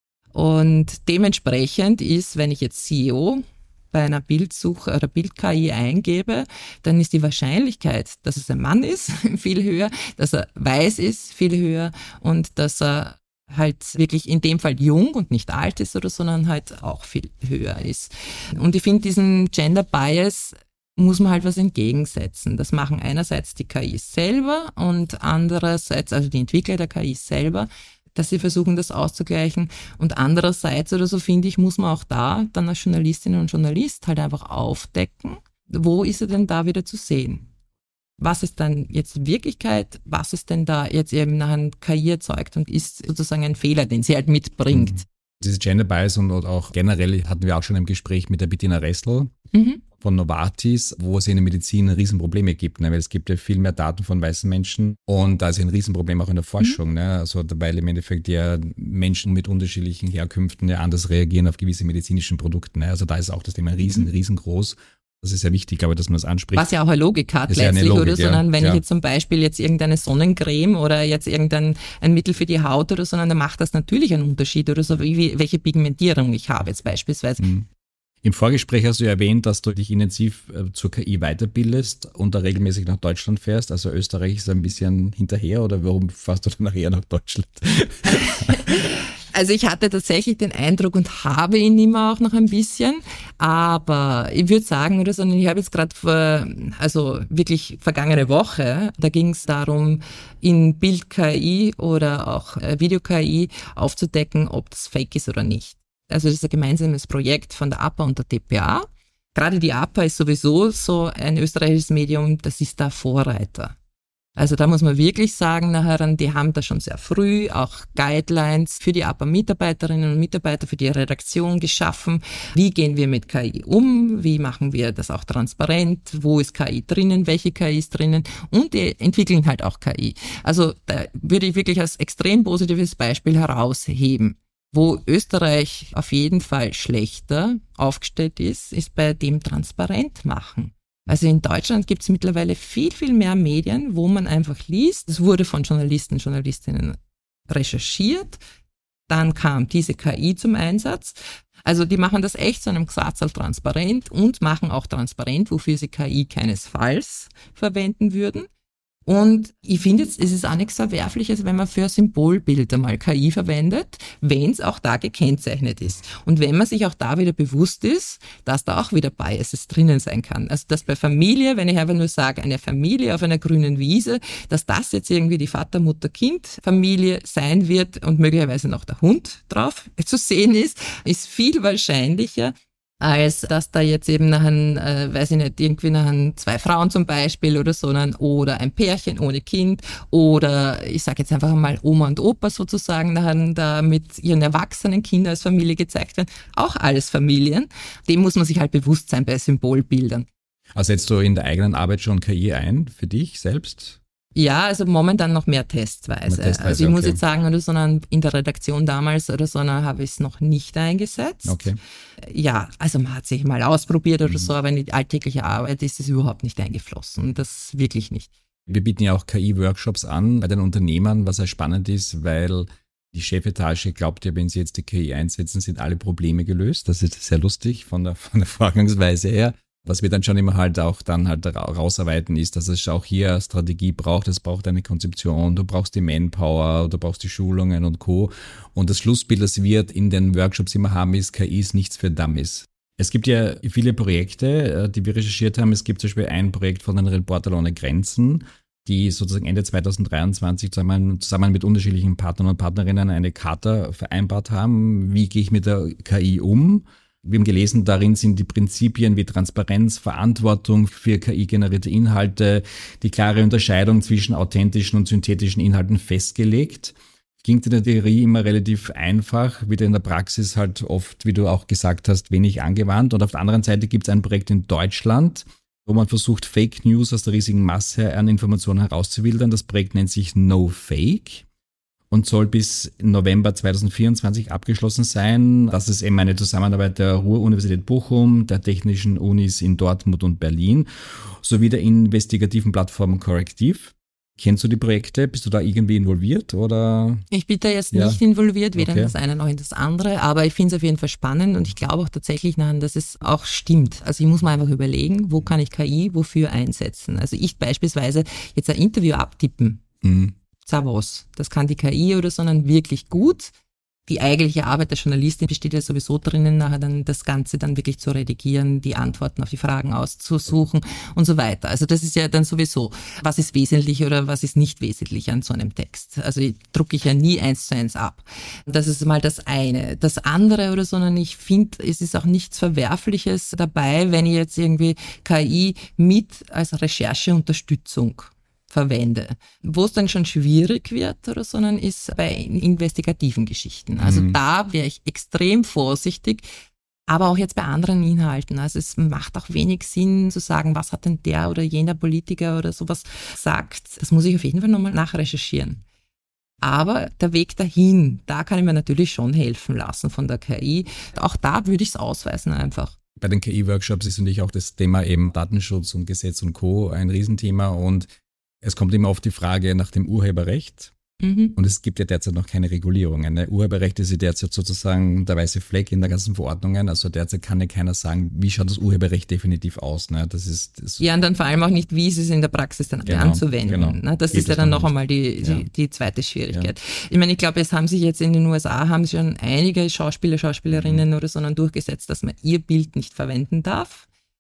Und dementsprechend ist, wenn ich jetzt S E O bei einer Bildsuche oder Bild-K I eingebe, dann ist die Wahrscheinlichkeit, dass es ein Mann ist, viel höher, dass er weiß ist, viel höher und dass er halt wirklich in dem Fall jung und nicht alt ist oder sondern halt auch viel höher ist. Und ich finde diesen Gender Bias muss man halt was entgegensetzen. Das machen einerseits die K Is selber und andererseits, also die Entwickler der K Is selber, dass sie versuchen, das auszugleichen. Und andererseits oder so, finde ich, muss man auch da dann als Journalistin und Journalist halt einfach aufdecken, wo ist er denn da wieder zu sehen? Was ist dann jetzt Wirklichkeit? Was ist denn da jetzt eben nachher K I erzeugt und ist sozusagen ein Fehler, den sie halt mitbringt? Mhm. Diese Gender Bias und auch generell hatten wir auch schon im Gespräch mit der Bettina Ressel Mhm. von Novartis, wo es in der Medizin Riesenprobleme gibt, ne? Weil es gibt ja viel mehr Daten von weißen Menschen und da ist ein Riesenproblem auch in der Forschung, mhm. ne? Also weil im Endeffekt ja Menschen mit unterschiedlichen Herkünften ja anders reagieren auf gewisse medizinischen Produkte, ne? Also da ist auch das Thema riesen, mhm. riesengroß. Das ist ja wichtig, glaube ich, dass man das anspricht. Was ja auch eine Logik hat ist letztlich, ja Logik, oder? Sondern ja. wenn ja. ich jetzt zum Beispiel jetzt irgendeine Sonnencreme oder jetzt irgendein ein Mittel für die Haut oder so, dann macht das natürlich einen Unterschied oder so, wie, welche Pigmentierung ich habe jetzt beispielsweise. Mhm. Im Vorgespräch hast du ja erwähnt, dass du dich intensiv äh, zur K I weiterbildest und da regelmäßig nach Deutschland fährst. Also Österreich ist ein bisschen hinterher oder warum fährst du dann nachher nach Deutschland? Also ich hatte tatsächlich den Eindruck und habe ihn immer auch noch ein bisschen, aber ich würde sagen, oder so, ich habe jetzt gerade vor, also wirklich vergangene Woche, da ging es darum, in Bild-K I oder auch Video-K I aufzudecken, ob das fake ist oder nicht. Also das ist ein gemeinsames Projekt von der A P A und der T P A. Gerade die A P A ist sowieso so ein österreichisches Medium, das ist da Vorreiter. Also da muss man wirklich sagen, nachher, die haben da schon sehr früh auch Guidelines für die A P A-Mitarbeiterinnen und Mitarbeiter, für die Redaktion geschaffen. Wie gehen wir mit K I um? Wie machen wir das auch transparent? Wo ist K I drinnen? Welche K I ist drinnen? Und die entwickeln halt auch K I. Also da würde ich wirklich als extrem positives Beispiel herausheben. Wo Österreich auf jeden Fall schlechter aufgestellt ist, ist bei dem transparent machen. Also in Deutschland gibt es mittlerweile viel, viel mehr Medien, wo man einfach liest. Es wurde von Journalisten, Journalistinnen recherchiert. Dann kam diese K I zum Einsatz. Also die machen das echt zu einem Gesatzal transparent und machen auch transparent, wofür sie K I keinesfalls verwenden würden. Und ich finde jetzt, es ist auch nichts Verwerfliches, wenn man für Symbolbilder mal K I verwendet, wenn es auch da gekennzeichnet ist. Und wenn man sich auch da wieder bewusst ist, dass da auch wieder Biases drinnen sein kann. Also dass bei Familie, wenn ich einfach nur sage, eine Familie auf einer grünen Wiese, dass das jetzt irgendwie die Vater-Mutter-Kind-Familie sein wird und möglicherweise noch der Hund drauf zu sehen ist, ist viel wahrscheinlicher, als dass da jetzt eben nachher, äh, weiß ich nicht, irgendwie nachher zwei Frauen zum Beispiel oder so, oder ein Pärchen ohne Kind oder ich sage jetzt einfach mal Oma und Opa sozusagen nachher da mit ihren erwachsenen Kindern als Familie gezeigt werden. Auch alles Familien. Dem muss man sich halt bewusst sein bei Symbolbildern. Also setzt du in der eigenen Arbeit schon K I ein für dich selbst? Ja, also momentan noch mehr testweise. Mehr testweise also ich okay. muss jetzt sagen, oder sondern in der Redaktion damals oder so, habe ich es noch nicht eingesetzt. Okay. Ja, also man hat sich mal ausprobiert oder mhm. so, aber in die alltägliche Arbeit ist es überhaupt nicht eingeflossen. Das wirklich nicht. Wir bieten ja auch K I-Workshops an bei den Unternehmern, was sehr spannend ist, weil die Chefetage glaubt ja, wenn sie jetzt die K I einsetzen, sind alle Probleme gelöst. Das ist sehr lustig von der, von der Vorgangsweise her. Was wir dann schon immer halt auch dann halt rausarbeiten ist, dass es auch hier eine Strategie braucht, es braucht eine Konzeption, du brauchst die Manpower, du brauchst die Schulungen und Co. Und das Schlussbild, das wir in den Workshops immer haben, ist, K I ist nichts für Dummies. Es gibt ja viele Projekte, die wir recherchiert haben. Es gibt zum Beispiel ein Projekt von den Reporter ohne Grenzen, die sozusagen Ende zweitausenddreiundzwanzig zusammen, zusammen mit unterschiedlichen Partnern und Partnerinnen eine Charta vereinbart haben. Wie gehe ich mit der K I um? Wir haben gelesen, darin sind die Prinzipien wie Transparenz, Verantwortung für K I-generierte Inhalte, die klare Unterscheidung zwischen authentischen und synthetischen Inhalten festgelegt. Klingt in der Theorie immer relativ einfach, wird in der Praxis halt oft, wie du auch gesagt hast, wenig angewandt. Und auf der anderen Seite gibt es ein Projekt in Deutschland, wo man versucht, Fake News aus der riesigen Masse an Informationen herauszufiltern. Das Projekt nennt sich No Fake und soll bis November zweitausendvierundzwanzig abgeschlossen sein. Das ist eben eine Zusammenarbeit der Ruhr-Universität Bochum, der Technischen Unis in Dortmund und Berlin, sowie der investigativen Plattform Correctiv. Kennst du die Projekte? Bist du da irgendwie involviert? Oder? Ich bin da jetzt ja. nicht involviert, weder okay. in das eine noch in das andere, aber ich finde es auf jeden Fall spannend und ich glaube auch tatsächlich, dass es auch stimmt. Also ich muss mir einfach überlegen, wo kann ich K I wofür einsetzen. Also ich beispielsweise jetzt ein Interview abtippen. Mhm. Was. Das kann die K I oder so, sondern wirklich gut. Die eigentliche Arbeit der Journalistin besteht ja sowieso drinnen, nachher dann das Ganze dann wirklich zu redigieren, die Antworten auf die Fragen auszusuchen und so weiter. Also das ist ja dann sowieso, was ist wesentlich oder was ist nicht wesentlich an so einem Text. Also drucke ich ja nie eins zu eins ab. Das ist mal das eine. Das andere oder so, sondern ich finde, es ist auch nichts Verwerfliches dabei, wenn ich jetzt irgendwie K I mit als Rechercheunterstützung verwende. Wo es dann schon schwierig wird oder so, sondern ist bei investigativen Geschichten. Also mhm. da wäre ich extrem vorsichtig, aber auch jetzt bei anderen Inhalten. Also es macht auch wenig Sinn zu sagen, was hat denn der oder jener Politiker oder sowas gesagt. Das muss ich auf jeden Fall nochmal nachrecherchieren. Aber der Weg dahin, da kann ich mir natürlich schon helfen lassen von der K I. Auch da würde ich es ausweisen einfach. Bei den K I-Workshops ist natürlich auch das Thema eben Datenschutz und Gesetz und Co. ein Riesenthema und es kommt immer oft die Frage nach dem Urheberrecht mhm. und es gibt ja derzeit noch keine Regulierungen. Ne? Urheberrecht ist ja derzeit sozusagen der weiße Fleck in der ganzen Verordnungen. Also derzeit kann ja keiner sagen, wie schaut das Urheberrecht definitiv aus. Ne? Das ist, das ja, und dann vor allem auch nicht, wie ist es in der Praxis dann genau, anzuwenden. Genau. Ne? Das geht ist ja dann noch nicht. einmal die, die, ja. die zweite Schwierigkeit. Ja. Ich meine, ich glaube, es haben sich jetzt in den U S A haben schon einige Schauspieler, Schauspielerinnen mhm. oder so durchgesetzt, dass man ihr Bild nicht verwenden darf.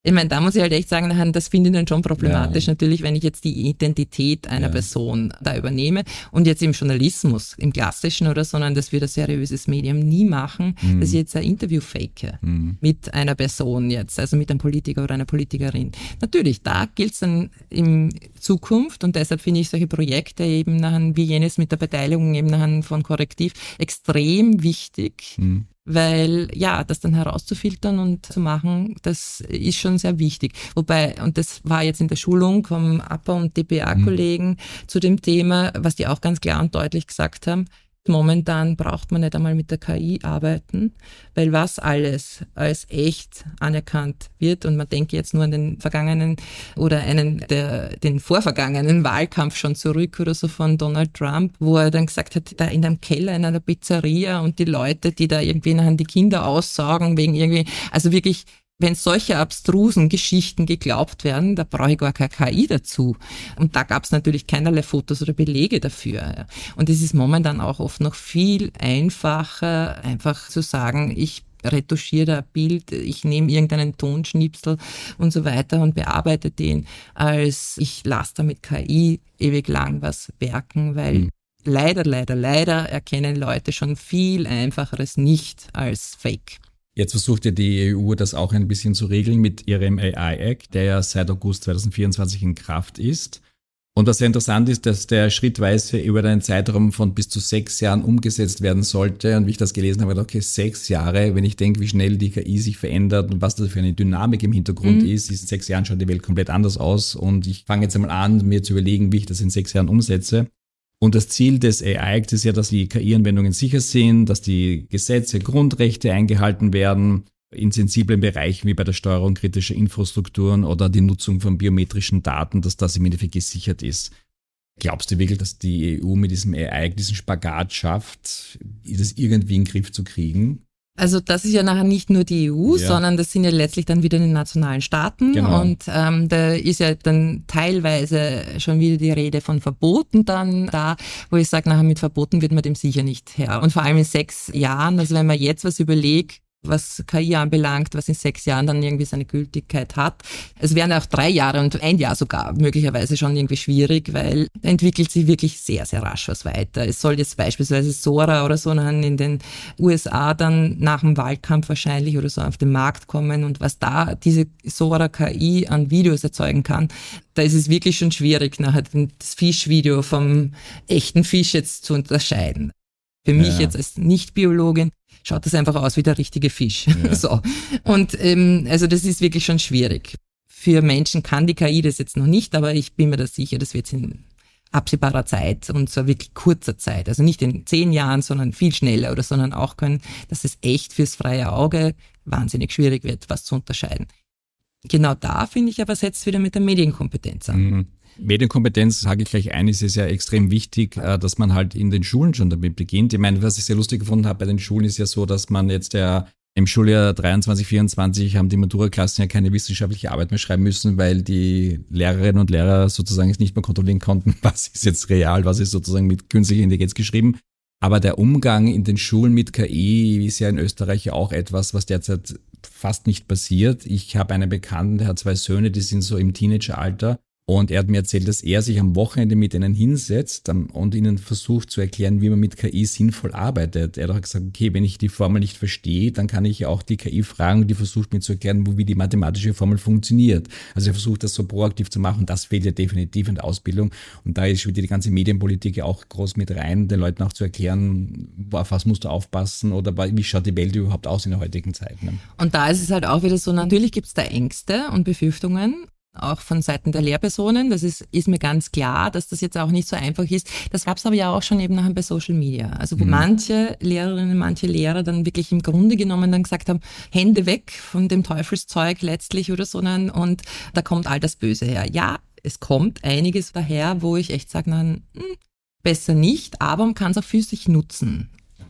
Ich meine, da muss ich halt echt sagen, das finde ich dann schon problematisch, ja. Natürlich, wenn ich jetzt die Identität einer ja. Person da übernehme und jetzt im Journalismus, im Klassischen oder so, sondern das wird ein seriöses Medium nie machen, mhm. dass ich jetzt ein Interview fake mhm. mit einer Person jetzt, also mit einem Politiker oder einer Politikerin. Natürlich, da gilt es dann in Zukunft und deshalb finde ich solche Projekte eben nachher, wie jenes mit der Beteiligung eben nachher von Korrektiv extrem wichtig. Mhm. Weil, ja, das dann herauszufiltern und zu machen, das ist schon sehr wichtig. Wobei, und das war jetzt in der Schulung vom A P A und D P A-Kollegen mhm. zu dem Thema, was die auch ganz klar und deutlich gesagt haben, momentan braucht man nicht einmal mit der K I arbeiten, weil was alles als echt anerkannt wird und man denke jetzt nur an den vergangenen oder einen der den vorvergangenen Wahlkampf schon zurück oder so von Donald Trump, wo er dann gesagt hat, da in einem Keller in einer Pizzeria und die Leute, die da irgendwie nachher die Kinder aussaugen wegen irgendwie, also wirklich, wenn solche abstrusen Geschichten geglaubt werden, da brauche ich gar keine K I dazu. Und da gab es natürlich keinerlei Fotos oder Belege dafür. Und es ist momentan auch oft noch viel einfacher, einfach zu sagen, ich retuschiere da ein Bild, ich nehme irgendeinen Tonschnipsel und so weiter und bearbeite den, als ich lasse da mit K I ewig lang was werken, weil mhm. leider, leider, leider erkennen Leute schon viel Einfacheres nicht als Fake. Jetzt versucht ja die E U das auch ein bisschen zu regeln mit ihrem A I-Act, der ja seit August zweitausendvierundzwanzig in Kraft ist. Und was sehr interessant ist, dass der schrittweise über einen Zeitraum von bis zu sechs Jahren umgesetzt werden sollte. Und wie ich das gelesen habe, okay, sechs Jahre, wenn ich denke, wie schnell die K I sich verändert und was das für eine Dynamik im Hintergrund mhm. ist, ist in sechs Jahren schaut die Welt komplett anders aus. Und ich fange jetzt einmal an, mir zu überlegen, wie ich das in sechs Jahren umsetze. Und das Ziel des A I-Act ist ja, dass die K I-Anwendungen sicher sind, dass die Gesetze, Grundrechte eingehalten werden, in sensiblen Bereichen wie bei der Steuerung kritischer Infrastrukturen oder die Nutzung von biometrischen Daten, dass das im Endeffekt gesichert ist. Glaubst du wirklich, dass die E U mit diesem A I-Act diesen Spagat schafft, das irgendwie in den Griff zu kriegen? Also das ist ja nachher nicht nur die E U, ja. sondern das sind ja letztlich dann wieder die nationalen Staaten. Genau. Und ähm, da ist ja dann teilweise schon wieder die Rede von Verboten dann da, wo ich sage, nachher mit Verboten wird man dem sicher nicht Herr. Und vor allem in sechs Jahren, also wenn man jetzt was überlegt, was K I anbelangt, was in sechs Jahren dann irgendwie seine Gültigkeit hat. Es wären auch drei Jahre und ein Jahr sogar möglicherweise schon irgendwie schwierig, weil da entwickelt sich wirklich sehr, sehr rasch was weiter. Es soll jetzt beispielsweise Sora oder so in den U S A dann nach dem Wahlkampf wahrscheinlich oder so auf den Markt kommen und was da diese Sora K I an Videos erzeugen kann, da ist es wirklich schon schwierig, nachher das Fischvideo vom echten Fisch jetzt zu unterscheiden. Für mich ja. jetzt als Nicht-Biologin schaut das einfach aus wie der richtige Fisch. Ja. So. Und ähm, also das ist wirklich schon schwierig. Für Menschen kann die K I das jetzt noch nicht, aber ich bin mir da sicher, das wird in absehbarer Zeit und zwar wirklich kurzer Zeit, also nicht in zehn Jahren, sondern viel schneller oder sondern auch können, dass es echt fürs freie Auge wahnsinnig schwierig wird, was zu unterscheiden. Genau da finde ich aber, setzt wieder mit der Medienkompetenz an. Mhm. Medienkompetenz, sage ich gleich ein, ist es ja extrem wichtig, dass man halt in den Schulen schon damit beginnt. Ich meine, was ich sehr lustig gefunden habe bei den Schulen ist ja so, dass man jetzt ja im Schuljahr dreiundzwanzig, vierundzwanzig haben die Matura-Klassen ja keine wissenschaftliche Arbeit mehr schreiben müssen, weil die Lehrerinnen und Lehrer sozusagen es nicht mehr kontrollieren konnten, was ist jetzt real, was ist sozusagen mit künstlicher Intelligenz geschrieben. Aber der Umgang in den Schulen mit K I ist ja in Österreich auch etwas, was derzeit fast nicht passiert. Ich habe einen Bekannten, der hat zwei Söhne, die sind so im Teenageralter. Und er hat mir erzählt, dass er sich am Wochenende mit ihnen hinsetzt und ihnen versucht zu erklären, wie man mit K I sinnvoll arbeitet. Er hat gesagt, okay, wenn ich die Formel nicht verstehe, dann kann ich auch die K I fragen, die versucht mir zu erklären, wie die mathematische Formel funktioniert. Also er versucht das so proaktiv zu machen. Das fehlt ja definitiv in der Ausbildung. Und da ist wieder die ganze Medienpolitik ja auch groß mit rein, den Leuten auch zu erklären, auf was musst du aufpassen oder wie schaut die Welt überhaupt aus in der heutigen Zeit. Ne? Und da ist es halt auch wieder so, natürlich gibt es da Ängste und Befürchtungen, auch von Seiten der Lehrpersonen. Das ist, ist mir ganz klar, dass das jetzt auch nicht so einfach ist. Das gab es aber ja auch schon eben nachher bei Social Media. Also wo mhm. manche Lehrerinnen, manche Lehrer dann wirklich im Grunde genommen dann gesagt haben, Hände weg von dem Teufelszeug letztlich oder so. Und da kommt all das Böse her. Ja, es kommt einiges daher, wo ich echt sage, nein, besser nicht, aber man kann es auch für sich nutzen.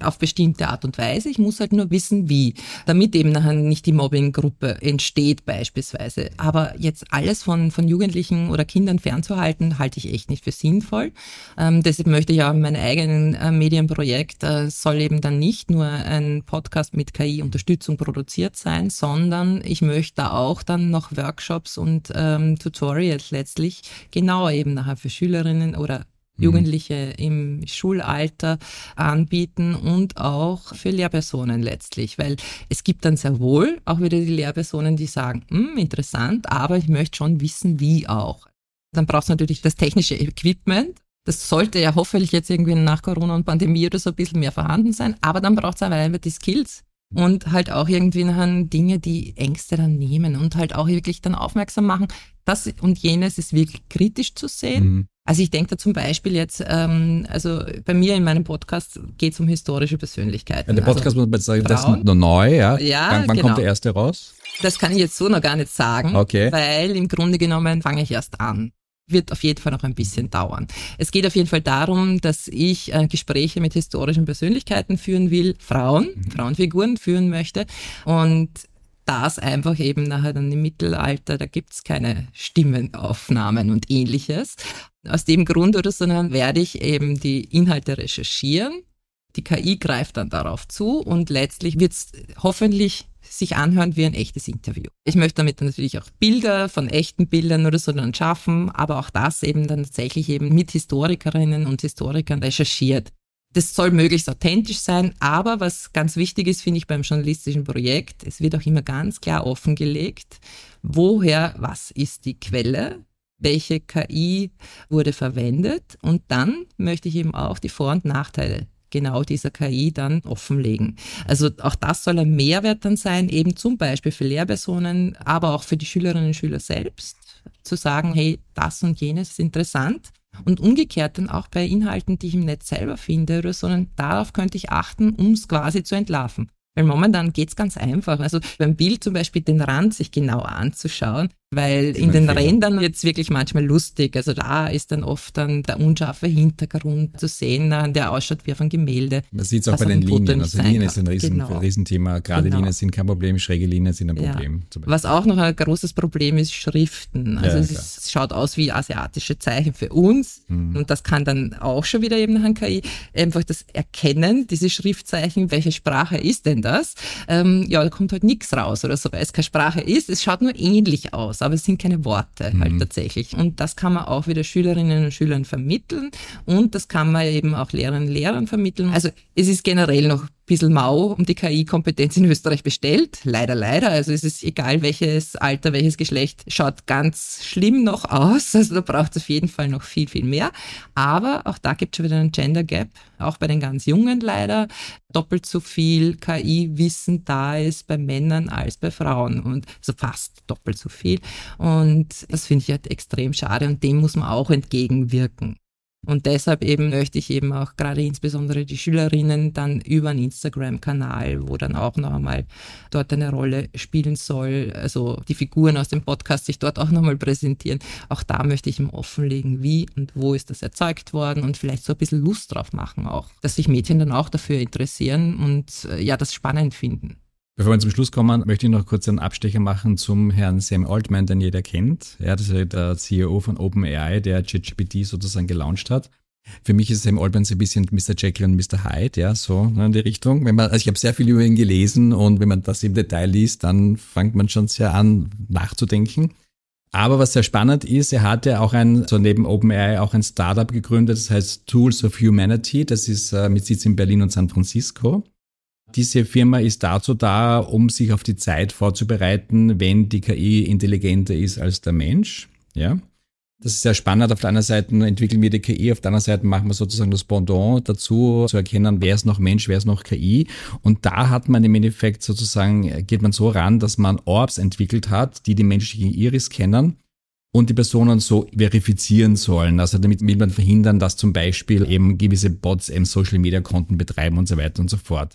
auf bestimmte Art und Weise. Ich muss halt nur wissen, wie, damit eben nachher nicht die Mobbinggruppe entsteht beispielsweise. Aber jetzt alles von, von Jugendlichen oder Kindern fernzuhalten, halte ich echt nicht für sinnvoll. Ähm, deshalb möchte ich auch mein eigenen äh, Medienprojekt, äh, soll eben dann nicht nur ein Podcast mit K I-Unterstützung produziert sein, sondern ich möchte da auch dann noch Workshops und ähm, Tutorials letztlich genauer eben nachher für Schülerinnen oder Jugendliche im Schulalter anbieten und auch für Lehrpersonen letztlich, weil es gibt dann sehr wohl auch wieder die Lehrpersonen, die sagen, hm, interessant, aber ich möchte schon wissen, wie auch. Dann brauchst du natürlich das technische Equipment. Das sollte ja hoffentlich jetzt irgendwie nach Corona und Pandemie oder so ein bisschen mehr vorhanden sein, aber dann braucht es aber einfach die Skills und halt auch irgendwie nachher Dinge, die Ängste dann nehmen und halt auch wirklich dann aufmerksam machen, das und jenes ist wirklich kritisch zu sehen. Mhm. Also ich denke da zum Beispiel jetzt, ähm, also bei mir in meinem Podcast geht es um historische Persönlichkeiten. Ja, der Podcast, also muss man sagen, das ist noch neu, ja? Ja, Wann, wann genau. kommt der erste raus? Das kann ich jetzt so noch gar nicht sagen, okay. Weil im Grunde genommen fange ich erst an. Wird auf jeden Fall noch ein bisschen dauern. Es geht auf jeden Fall darum, dass ich äh, Gespräche mit historischen Persönlichkeiten führen will, Frauen, mhm. Frauenfiguren führen möchte und das einfach eben nachher dann im Mittelalter, da gibt's keine Stimmenaufnahmen und ähnliches. Aus dem Grund oder so dann werde ich eben die Inhalte recherchieren. Die K I greift dann darauf zu und letztlich wird's hoffentlich sich anhören wie ein echtes Interview. Ich möchte damit natürlich auch Bilder von echten Bildern oder so dann schaffen, aber auch das eben dann tatsächlich eben mit Historikerinnen und Historikern recherchiert. Das soll möglichst authentisch sein, aber was ganz wichtig ist, finde ich beim journalistischen Projekt, es wird auch immer ganz klar offengelegt, woher, was ist die Quelle, welche K I wurde verwendet und dann möchte ich eben auch die Vor- und Nachteile genau dieser K I dann offenlegen. Also auch das soll ein Mehrwert dann sein, eben zum Beispiel für Lehrpersonen, aber auch für die Schülerinnen und Schüler selbst, zu sagen, hey, das und jenes ist interessant. Und umgekehrt dann auch bei Inhalten, die ich im Netz selber finde oder so, sondern darauf könnte ich achten, um es quasi zu entlarven. Weil momentan geht's ganz einfach. Also beim Bild zum Beispiel den Rand sich genau anzuschauen, weil in den Rändern wird's wirklich manchmal lustig. Also da ist dann oft dann der unscharfe Hintergrund zu sehen, der ausschaut wie auf einem Gemälde. Man sieht es auch bei den Linien. Also Linien ist ein Riesen, genau. Riesenthema. Gerade genau. Linien sind kein Problem, schräge Linien sind ein Problem. Ja. Was auch noch ein großes Problem ist, Schriften. Also ja, es, ist, es schaut aus wie asiatische Zeichen für uns. Mhm. Und das kann dann auch schon wieder eben nach einem K I einfach das Erkennen, diese Schriftzeichen, welche Sprache ist denn das? Ähm, ja, da kommt halt nichts raus oder so, weil es keine Sprache ist. Es schaut nur ähnlich aus, aber es sind keine Worte mhm. halt tatsächlich. Und das kann man auch wieder Schülerinnen und Schülern vermitteln und das kann man eben auch Lehrerinnen und Lehrern vermitteln. Also es ist generell noch ein bisschen mau um die K I-Kompetenz in Österreich bestellt. Leider, leider. Also es ist egal, welches Alter, welches Geschlecht, schaut ganz schlimm noch aus. Also da braucht es auf jeden Fall noch viel, viel mehr. Aber auch da gibt es schon wieder einen Gender Gap, auch bei den ganz Jungen leider. Doppelt so viel K I-Wissen da ist bei Männern als bei Frauen und also fast doppelt so viel. Und das finde ich halt extrem schade und dem muss man auch entgegenwirken. Und deshalb eben möchte ich eben auch gerade insbesondere die Schülerinnen dann über einen Instagram-Kanal, wo dann auch noch einmal dort eine Rolle spielen soll, also die Figuren aus dem Podcast sich dort auch nochmal präsentieren. Auch da möchte ich ihm offenlegen, wie und wo ist das erzeugt worden und vielleicht so ein bisschen Lust drauf machen auch, dass sich Mädchen dann auch dafür interessieren und ja, das spannend finden. Bevor wir zum Schluss kommen, möchte ich noch kurz einen Abstecher machen zum Herrn Sam Altman, den jeder kennt. Ja, das ist der C E O von OpenAI, der ChatGPT sozusagen gelauncht hat. Für mich ist Sam Altman so ein bisschen Mister Jekyll und Mister Hyde, ja, so in die Richtung. Wenn man, also ich habe sehr viel über ihn gelesen und wenn man das im Detail liest, dann fängt man schon sehr an nachzudenken. Aber was sehr spannend ist, er hat ja auch ein, so neben OpenAI auch ein Startup gegründet, das heißt Tools of Humanity, das ist äh, mit Sitz in Berlin und San Francisco. Diese Firma ist dazu da, um sich auf die Zeit vorzubereiten, wenn die K I intelligenter ist als der Mensch. Ja, das ist sehr spannend. Auf der einen Seite entwickeln wir die K I, auf der anderen Seite machen wir sozusagen das Pendant dazu, zu erkennen, wer ist noch Mensch, wer ist noch K I. Und da hat man im Endeffekt sozusagen, geht man so ran, dass man Orbs entwickelt hat, die die menschliche Iris kennen und die Personen so verifizieren sollen. Also damit will man verhindern, dass zum Beispiel eben gewisse Bots eben Social-Media-Konten betreiben und so weiter und so fort.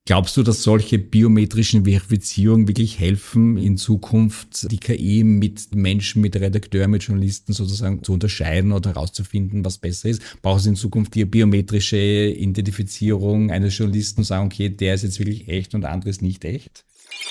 Glaubst du, dass solche biometrischen Verifizierungen wirklich helfen, in Zukunft die K I mit Menschen, mit Redakteuren, mit Journalisten sozusagen zu unterscheiden oder herauszufinden, was besser ist? Braucht es in Zukunft die biometrische Identifizierung eines Journalisten und sagen, okay, der ist jetzt wirklich echt und der andere ist nicht echt?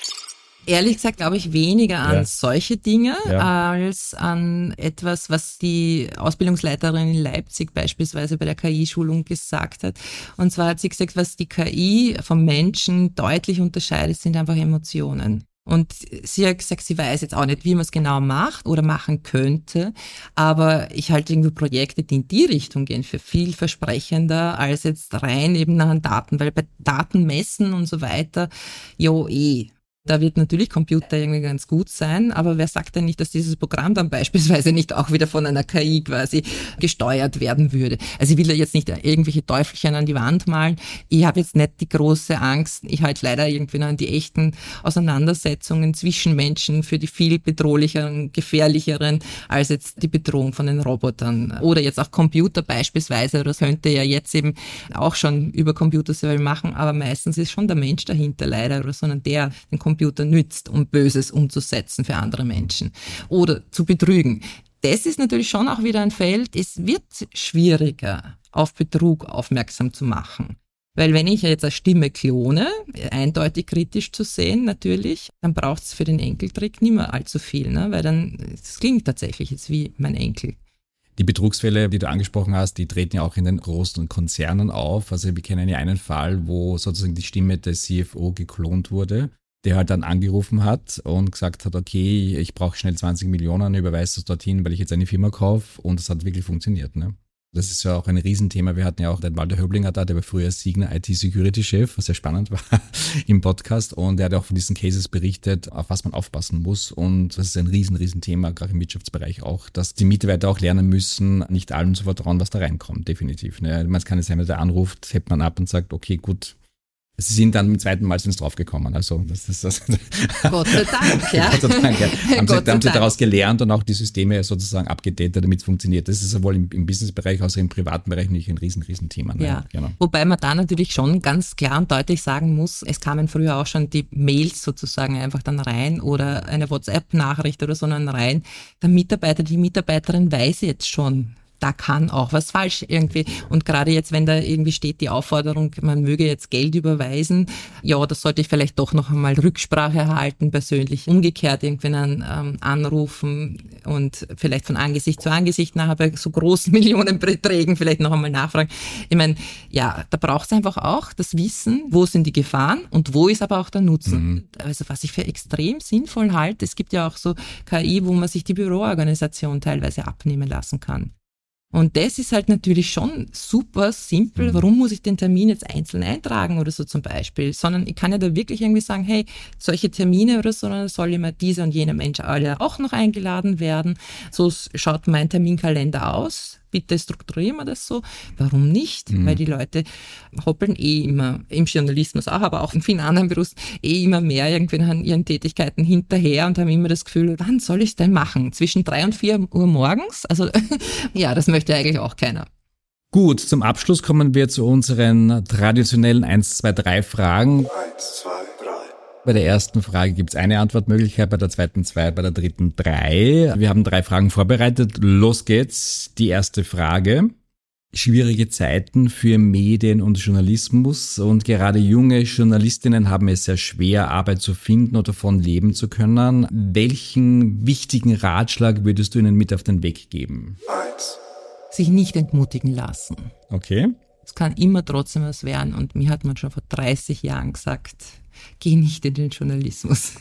Ehrlich gesagt glaube ich weniger an ja. solche Dinge ja. als an etwas, was die Ausbildungsleiterin in Leipzig beispielsweise bei der K I-Schulung gesagt hat. Und zwar hat sie gesagt, was die K I vom Menschen deutlich unterscheidet, sind einfach Emotionen. Und sie hat gesagt, sie weiß jetzt auch nicht, wie man es genau macht oder machen könnte, aber ich halte irgendwie Projekte, die in die Richtung gehen, für viel versprechender als jetzt rein eben nach den Daten, weil bei Daten messen und so weiter, jo eh. Da wird natürlich Computer irgendwie ganz gut sein, aber wer sagt denn nicht, dass dieses Programm dann beispielsweise nicht auch wieder von einer K I quasi gesteuert werden würde? Also ich will da jetzt nicht irgendwelche Teufelchen an die Wand malen. Ich habe jetzt nicht die große Angst. Ich halte leider irgendwie an die echten Auseinandersetzungen zwischen Menschen für die viel bedrohlicheren, gefährlicheren als jetzt die Bedrohung von den Robotern. Oder jetzt auch Computer beispielsweise. Das könnte ja jetzt eben auch schon über Computer selber machen, aber meistens ist schon der Mensch dahinter leider, oder sondern der den Computer nützt, um Böses umzusetzen für andere Menschen oder zu betrügen. Das ist natürlich schon auch wieder ein Feld, es wird schwieriger, auf Betrug aufmerksam zu machen. Weil wenn ich jetzt eine Stimme klone, eindeutig kritisch zu sehen natürlich, dann braucht es für den Enkeltrick nicht mehr allzu viel, ne? Weil dann, es klingt tatsächlich jetzt wie mein Enkel. Die Betrugsfälle, die du angesprochen hast, die treten ja auch in den großen Konzernen auf. Also wir kennen ja einen Fall, wo sozusagen die Stimme des C F O geklont wurde, der halt dann angerufen hat und gesagt hat, okay, ich brauche schnell zwanzig Millionen, überweise das dorthin, weil ich jetzt eine Firma kaufe, und das hat wirklich funktioniert. Ne? Das ist ja auch ein Riesenthema. Wir hatten ja auch den Walter Höblinger da, der war früher Signa I T-Security-Chef, was sehr spannend war im Podcast, und er hat auch von diesen Cases berichtet, auf was man aufpassen muss, und das ist ein riesen, riesen Thema, gerade im Wirtschaftsbereich auch, dass die Mitarbeiter auch lernen müssen, nicht allem zu vertrauen, was da reinkommt, definitiv. Ne? Man kann es sein, wenn der anruft, hebt man ab und sagt, okay, gut, sie sind dann im zweiten Mal sind draufgekommen. Also das ist das. Gott sei Dank, ja. Gott sei Dank, ja. Haben, Gott sie, haben sei sie daraus gelernt und auch die Systeme sozusagen abgedatet, damit es funktioniert. Das ist sowohl im, im Businessbereich als auch im privaten Bereich nicht ein riesen, riesen Thema. Ne? Ja, genau. Wobei man da natürlich schon ganz klar und deutlich sagen muss, es kamen früher auch schon die Mails sozusagen einfach dann rein oder eine WhatsApp-Nachricht oder so dann rein. Der Mitarbeiter, die Mitarbeiterin weiß jetzt schon, da kann auch was falsch irgendwie. Und gerade jetzt, wenn da irgendwie steht die Aufforderung, man möge jetzt Geld überweisen, ja, das sollte ich vielleicht doch noch einmal Rücksprache erhalten, persönlich. Umgekehrt irgendwie dann ähm, anrufen und vielleicht von Angesicht zu Angesicht nachher bei so großen Millionenbeträgen vielleicht noch einmal nachfragen. Ich meine, ja, da braucht es einfach auch das Wissen, wo sind die Gefahren und wo ist aber auch der Nutzen. Mhm. Also was ich für extrem sinnvoll halte, es gibt ja auch so K I, wo man sich die Büroorganisation teilweise abnehmen lassen kann. Und das ist halt natürlich schon super simpel. Warum muss ich den Termin jetzt einzeln eintragen oder so zum Beispiel? Sondern ich kann ja da wirklich irgendwie sagen, hey, solche Termine oder so, dann soll immer dieser und jener Mensch alle auch noch eingeladen werden. So schaut mein Terminkalender aus. Bitte strukturieren wir das so. Warum nicht? Mhm. Weil die Leute hoppeln eh immer, im Journalismus auch, aber auch in vielen anderen Berufen, eh immer mehr irgendwie an ihren Tätigkeiten hinterher und haben immer das Gefühl, wann soll ich es denn machen? Zwischen drei und vier Uhr morgens? Also ja, das möchte eigentlich auch keiner. Gut, zum Abschluss kommen wir zu unseren traditionellen eins, zwei, drei Fragen. eins, zwei, drei. Bei der ersten Frage gibt es eine Antwortmöglichkeit, bei der zweiten zwei, bei der dritten drei. Wir haben drei Fragen vorbereitet. Los geht's. Die erste Frage. Schwierige Zeiten für Medien und Journalismus, und gerade junge Journalistinnen haben es sehr schwer, Arbeit zu finden oder davon leben zu können. Welchen wichtigen Ratschlag würdest du ihnen mit auf den Weg geben? Eins. Sich nicht entmutigen lassen. Okay. Es kann immer trotzdem was werden, und mir hat man schon vor dreißig Jahren gesagt, geh nicht in den Journalismus.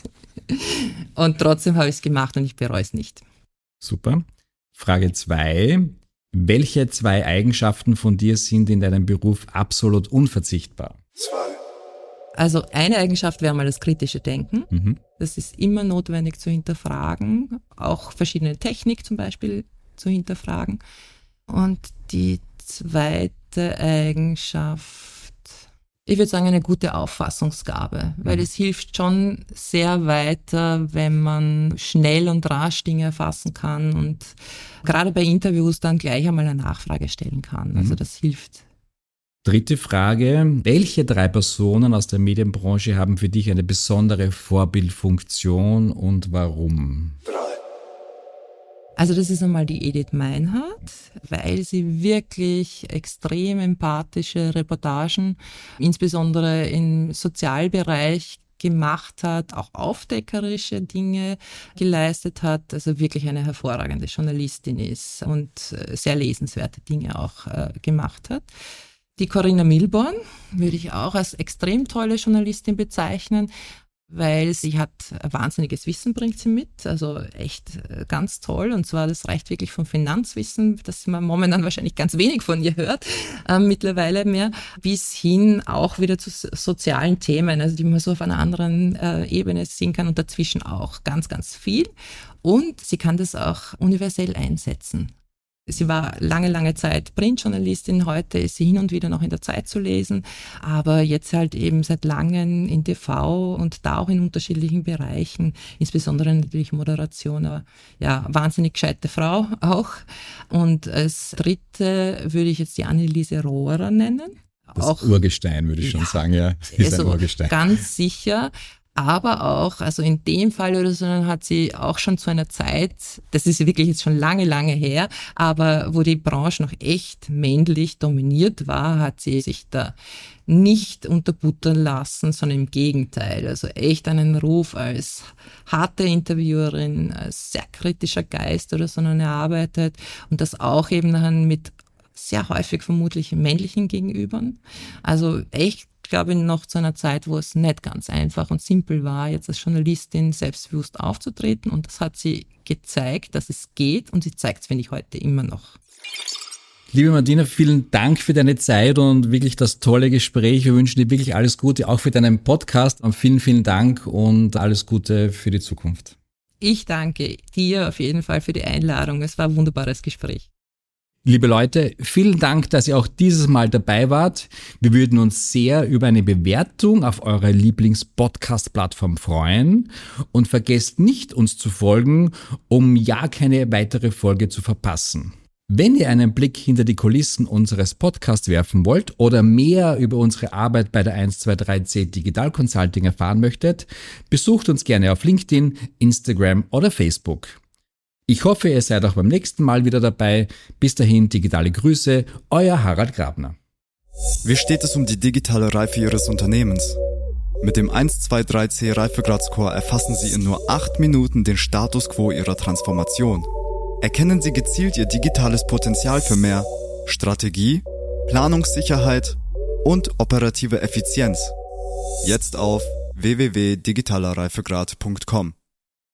Und trotzdem habe ich es gemacht und ich bereue es nicht. Super. Frage zwei. Welche zwei Eigenschaften von dir sind in deinem Beruf absolut unverzichtbar? Zwei. Also eine Eigenschaft wäre mal das kritische Denken. Mhm. Das ist immer notwendig zu hinterfragen, auch verschiedene Technik zum Beispiel zu hinterfragen. Und die zweite Eigenschaft, ich würde sagen, eine gute Auffassungsgabe, weil mhm. es hilft schon sehr weiter, wenn man schnell und rasch Dinge erfassen kann und gerade bei Interviews dann gleich einmal eine Nachfrage stellen kann. Also das hilft Dritte Frage. Welche drei Personen aus der Medienbranche haben für dich eine besondere Vorbildfunktion und warum? Drei. Also das ist einmal die Edith Meinhardt, weil sie wirklich extrem empathische Reportagen, insbesondere im Sozialbereich, gemacht hat, auch aufdeckerische Dinge geleistet hat, also wirklich eine hervorragende Journalistin ist und sehr lesenswerte Dinge auch äh, gemacht hat. Die Corinna Milborn würde ich auch als extrem tolle Journalistin bezeichnen, weil sie hat wahnsinniges Wissen, bringt sie mit, also echt ganz toll. Und zwar, das reicht wirklich vom Finanzwissen, das man momentan wahrscheinlich ganz wenig von ihr hört, äh, mittlerweile mehr, bis hin auch wieder zu sozialen Themen, also die man so auf einer anderen äh, Ebene sehen kann und dazwischen auch ganz, ganz viel. Und sie kann das auch universell einsetzen. Sie war lange, lange Zeit Printjournalistin, heute ist sie hin und wieder noch in der Zeit zu lesen, aber jetzt halt eben seit langem in T V und da auch in unterschiedlichen Bereichen, insbesondere natürlich Moderation, aber ja, wahnsinnig gescheite Frau auch. Und als dritte würde ich jetzt die Anneliese Rohrer nennen. Das auch, Urgestein, würde ich schon ja, sagen, ja. Ist also ein Urgestein. Ganz sicher. Aber auch, also in dem Fall oder so, hat sie auch schon zu einer Zeit, das ist wirklich jetzt schon lange, lange her, aber wo die Branche noch echt männlich dominiert war, hat sie sich da nicht unterbuttern lassen, sondern im Gegenteil. Also echt einen Ruf als harte Interviewerin, als sehr kritischer Geist oder so erarbeitet und das auch eben dann mit sehr häufig vermutlich männlichen Gegenübern. Also echt, glaube ich, noch zu einer Zeit, wo es nicht ganz einfach und simpel war, jetzt als Journalistin selbstbewusst aufzutreten. Und das hat sie gezeigt, dass es geht. Und sie zeigt es, finde ich, heute immer noch. Liebe Martina, vielen Dank für deine Zeit und wirklich das tolle Gespräch. Wir wünschen dir wirklich alles Gute, auch für deinen Podcast. Und vielen, vielen Dank und alles Gute für die Zukunft. Ich danke dir auf jeden Fall für die Einladung. Es war ein wunderbares Gespräch. Liebe Leute, vielen Dank, dass ihr auch dieses Mal dabei wart. Wir würden uns sehr über eine Bewertung auf eurer Lieblings-Podcast-Plattform freuen und vergesst nicht, uns zu folgen, um ja keine weitere Folge zu verpassen. Wenn ihr einen Blick hinter die Kulissen unseres Podcasts werfen wollt oder mehr über unsere Arbeit bei der eins zwei drei C Digital Consulting erfahren möchtet, besucht uns gerne auf LinkedIn, Instagram oder Facebook. Ich hoffe, ihr seid auch beim nächsten Mal wieder dabei. Bis dahin, digitale Grüße, euer Harald Grabner. Wie steht es um die digitale Reife Ihres Unternehmens? Mit dem eins zwei drei C Reifegrad-Score erfassen Sie in nur acht Minuten den Status quo Ihrer Transformation. Erkennen Sie gezielt Ihr digitales Potenzial für mehr Strategie, Planungssicherheit und operative Effizienz. Jetzt auf w w w punkt digitaler reifegrad punkt com.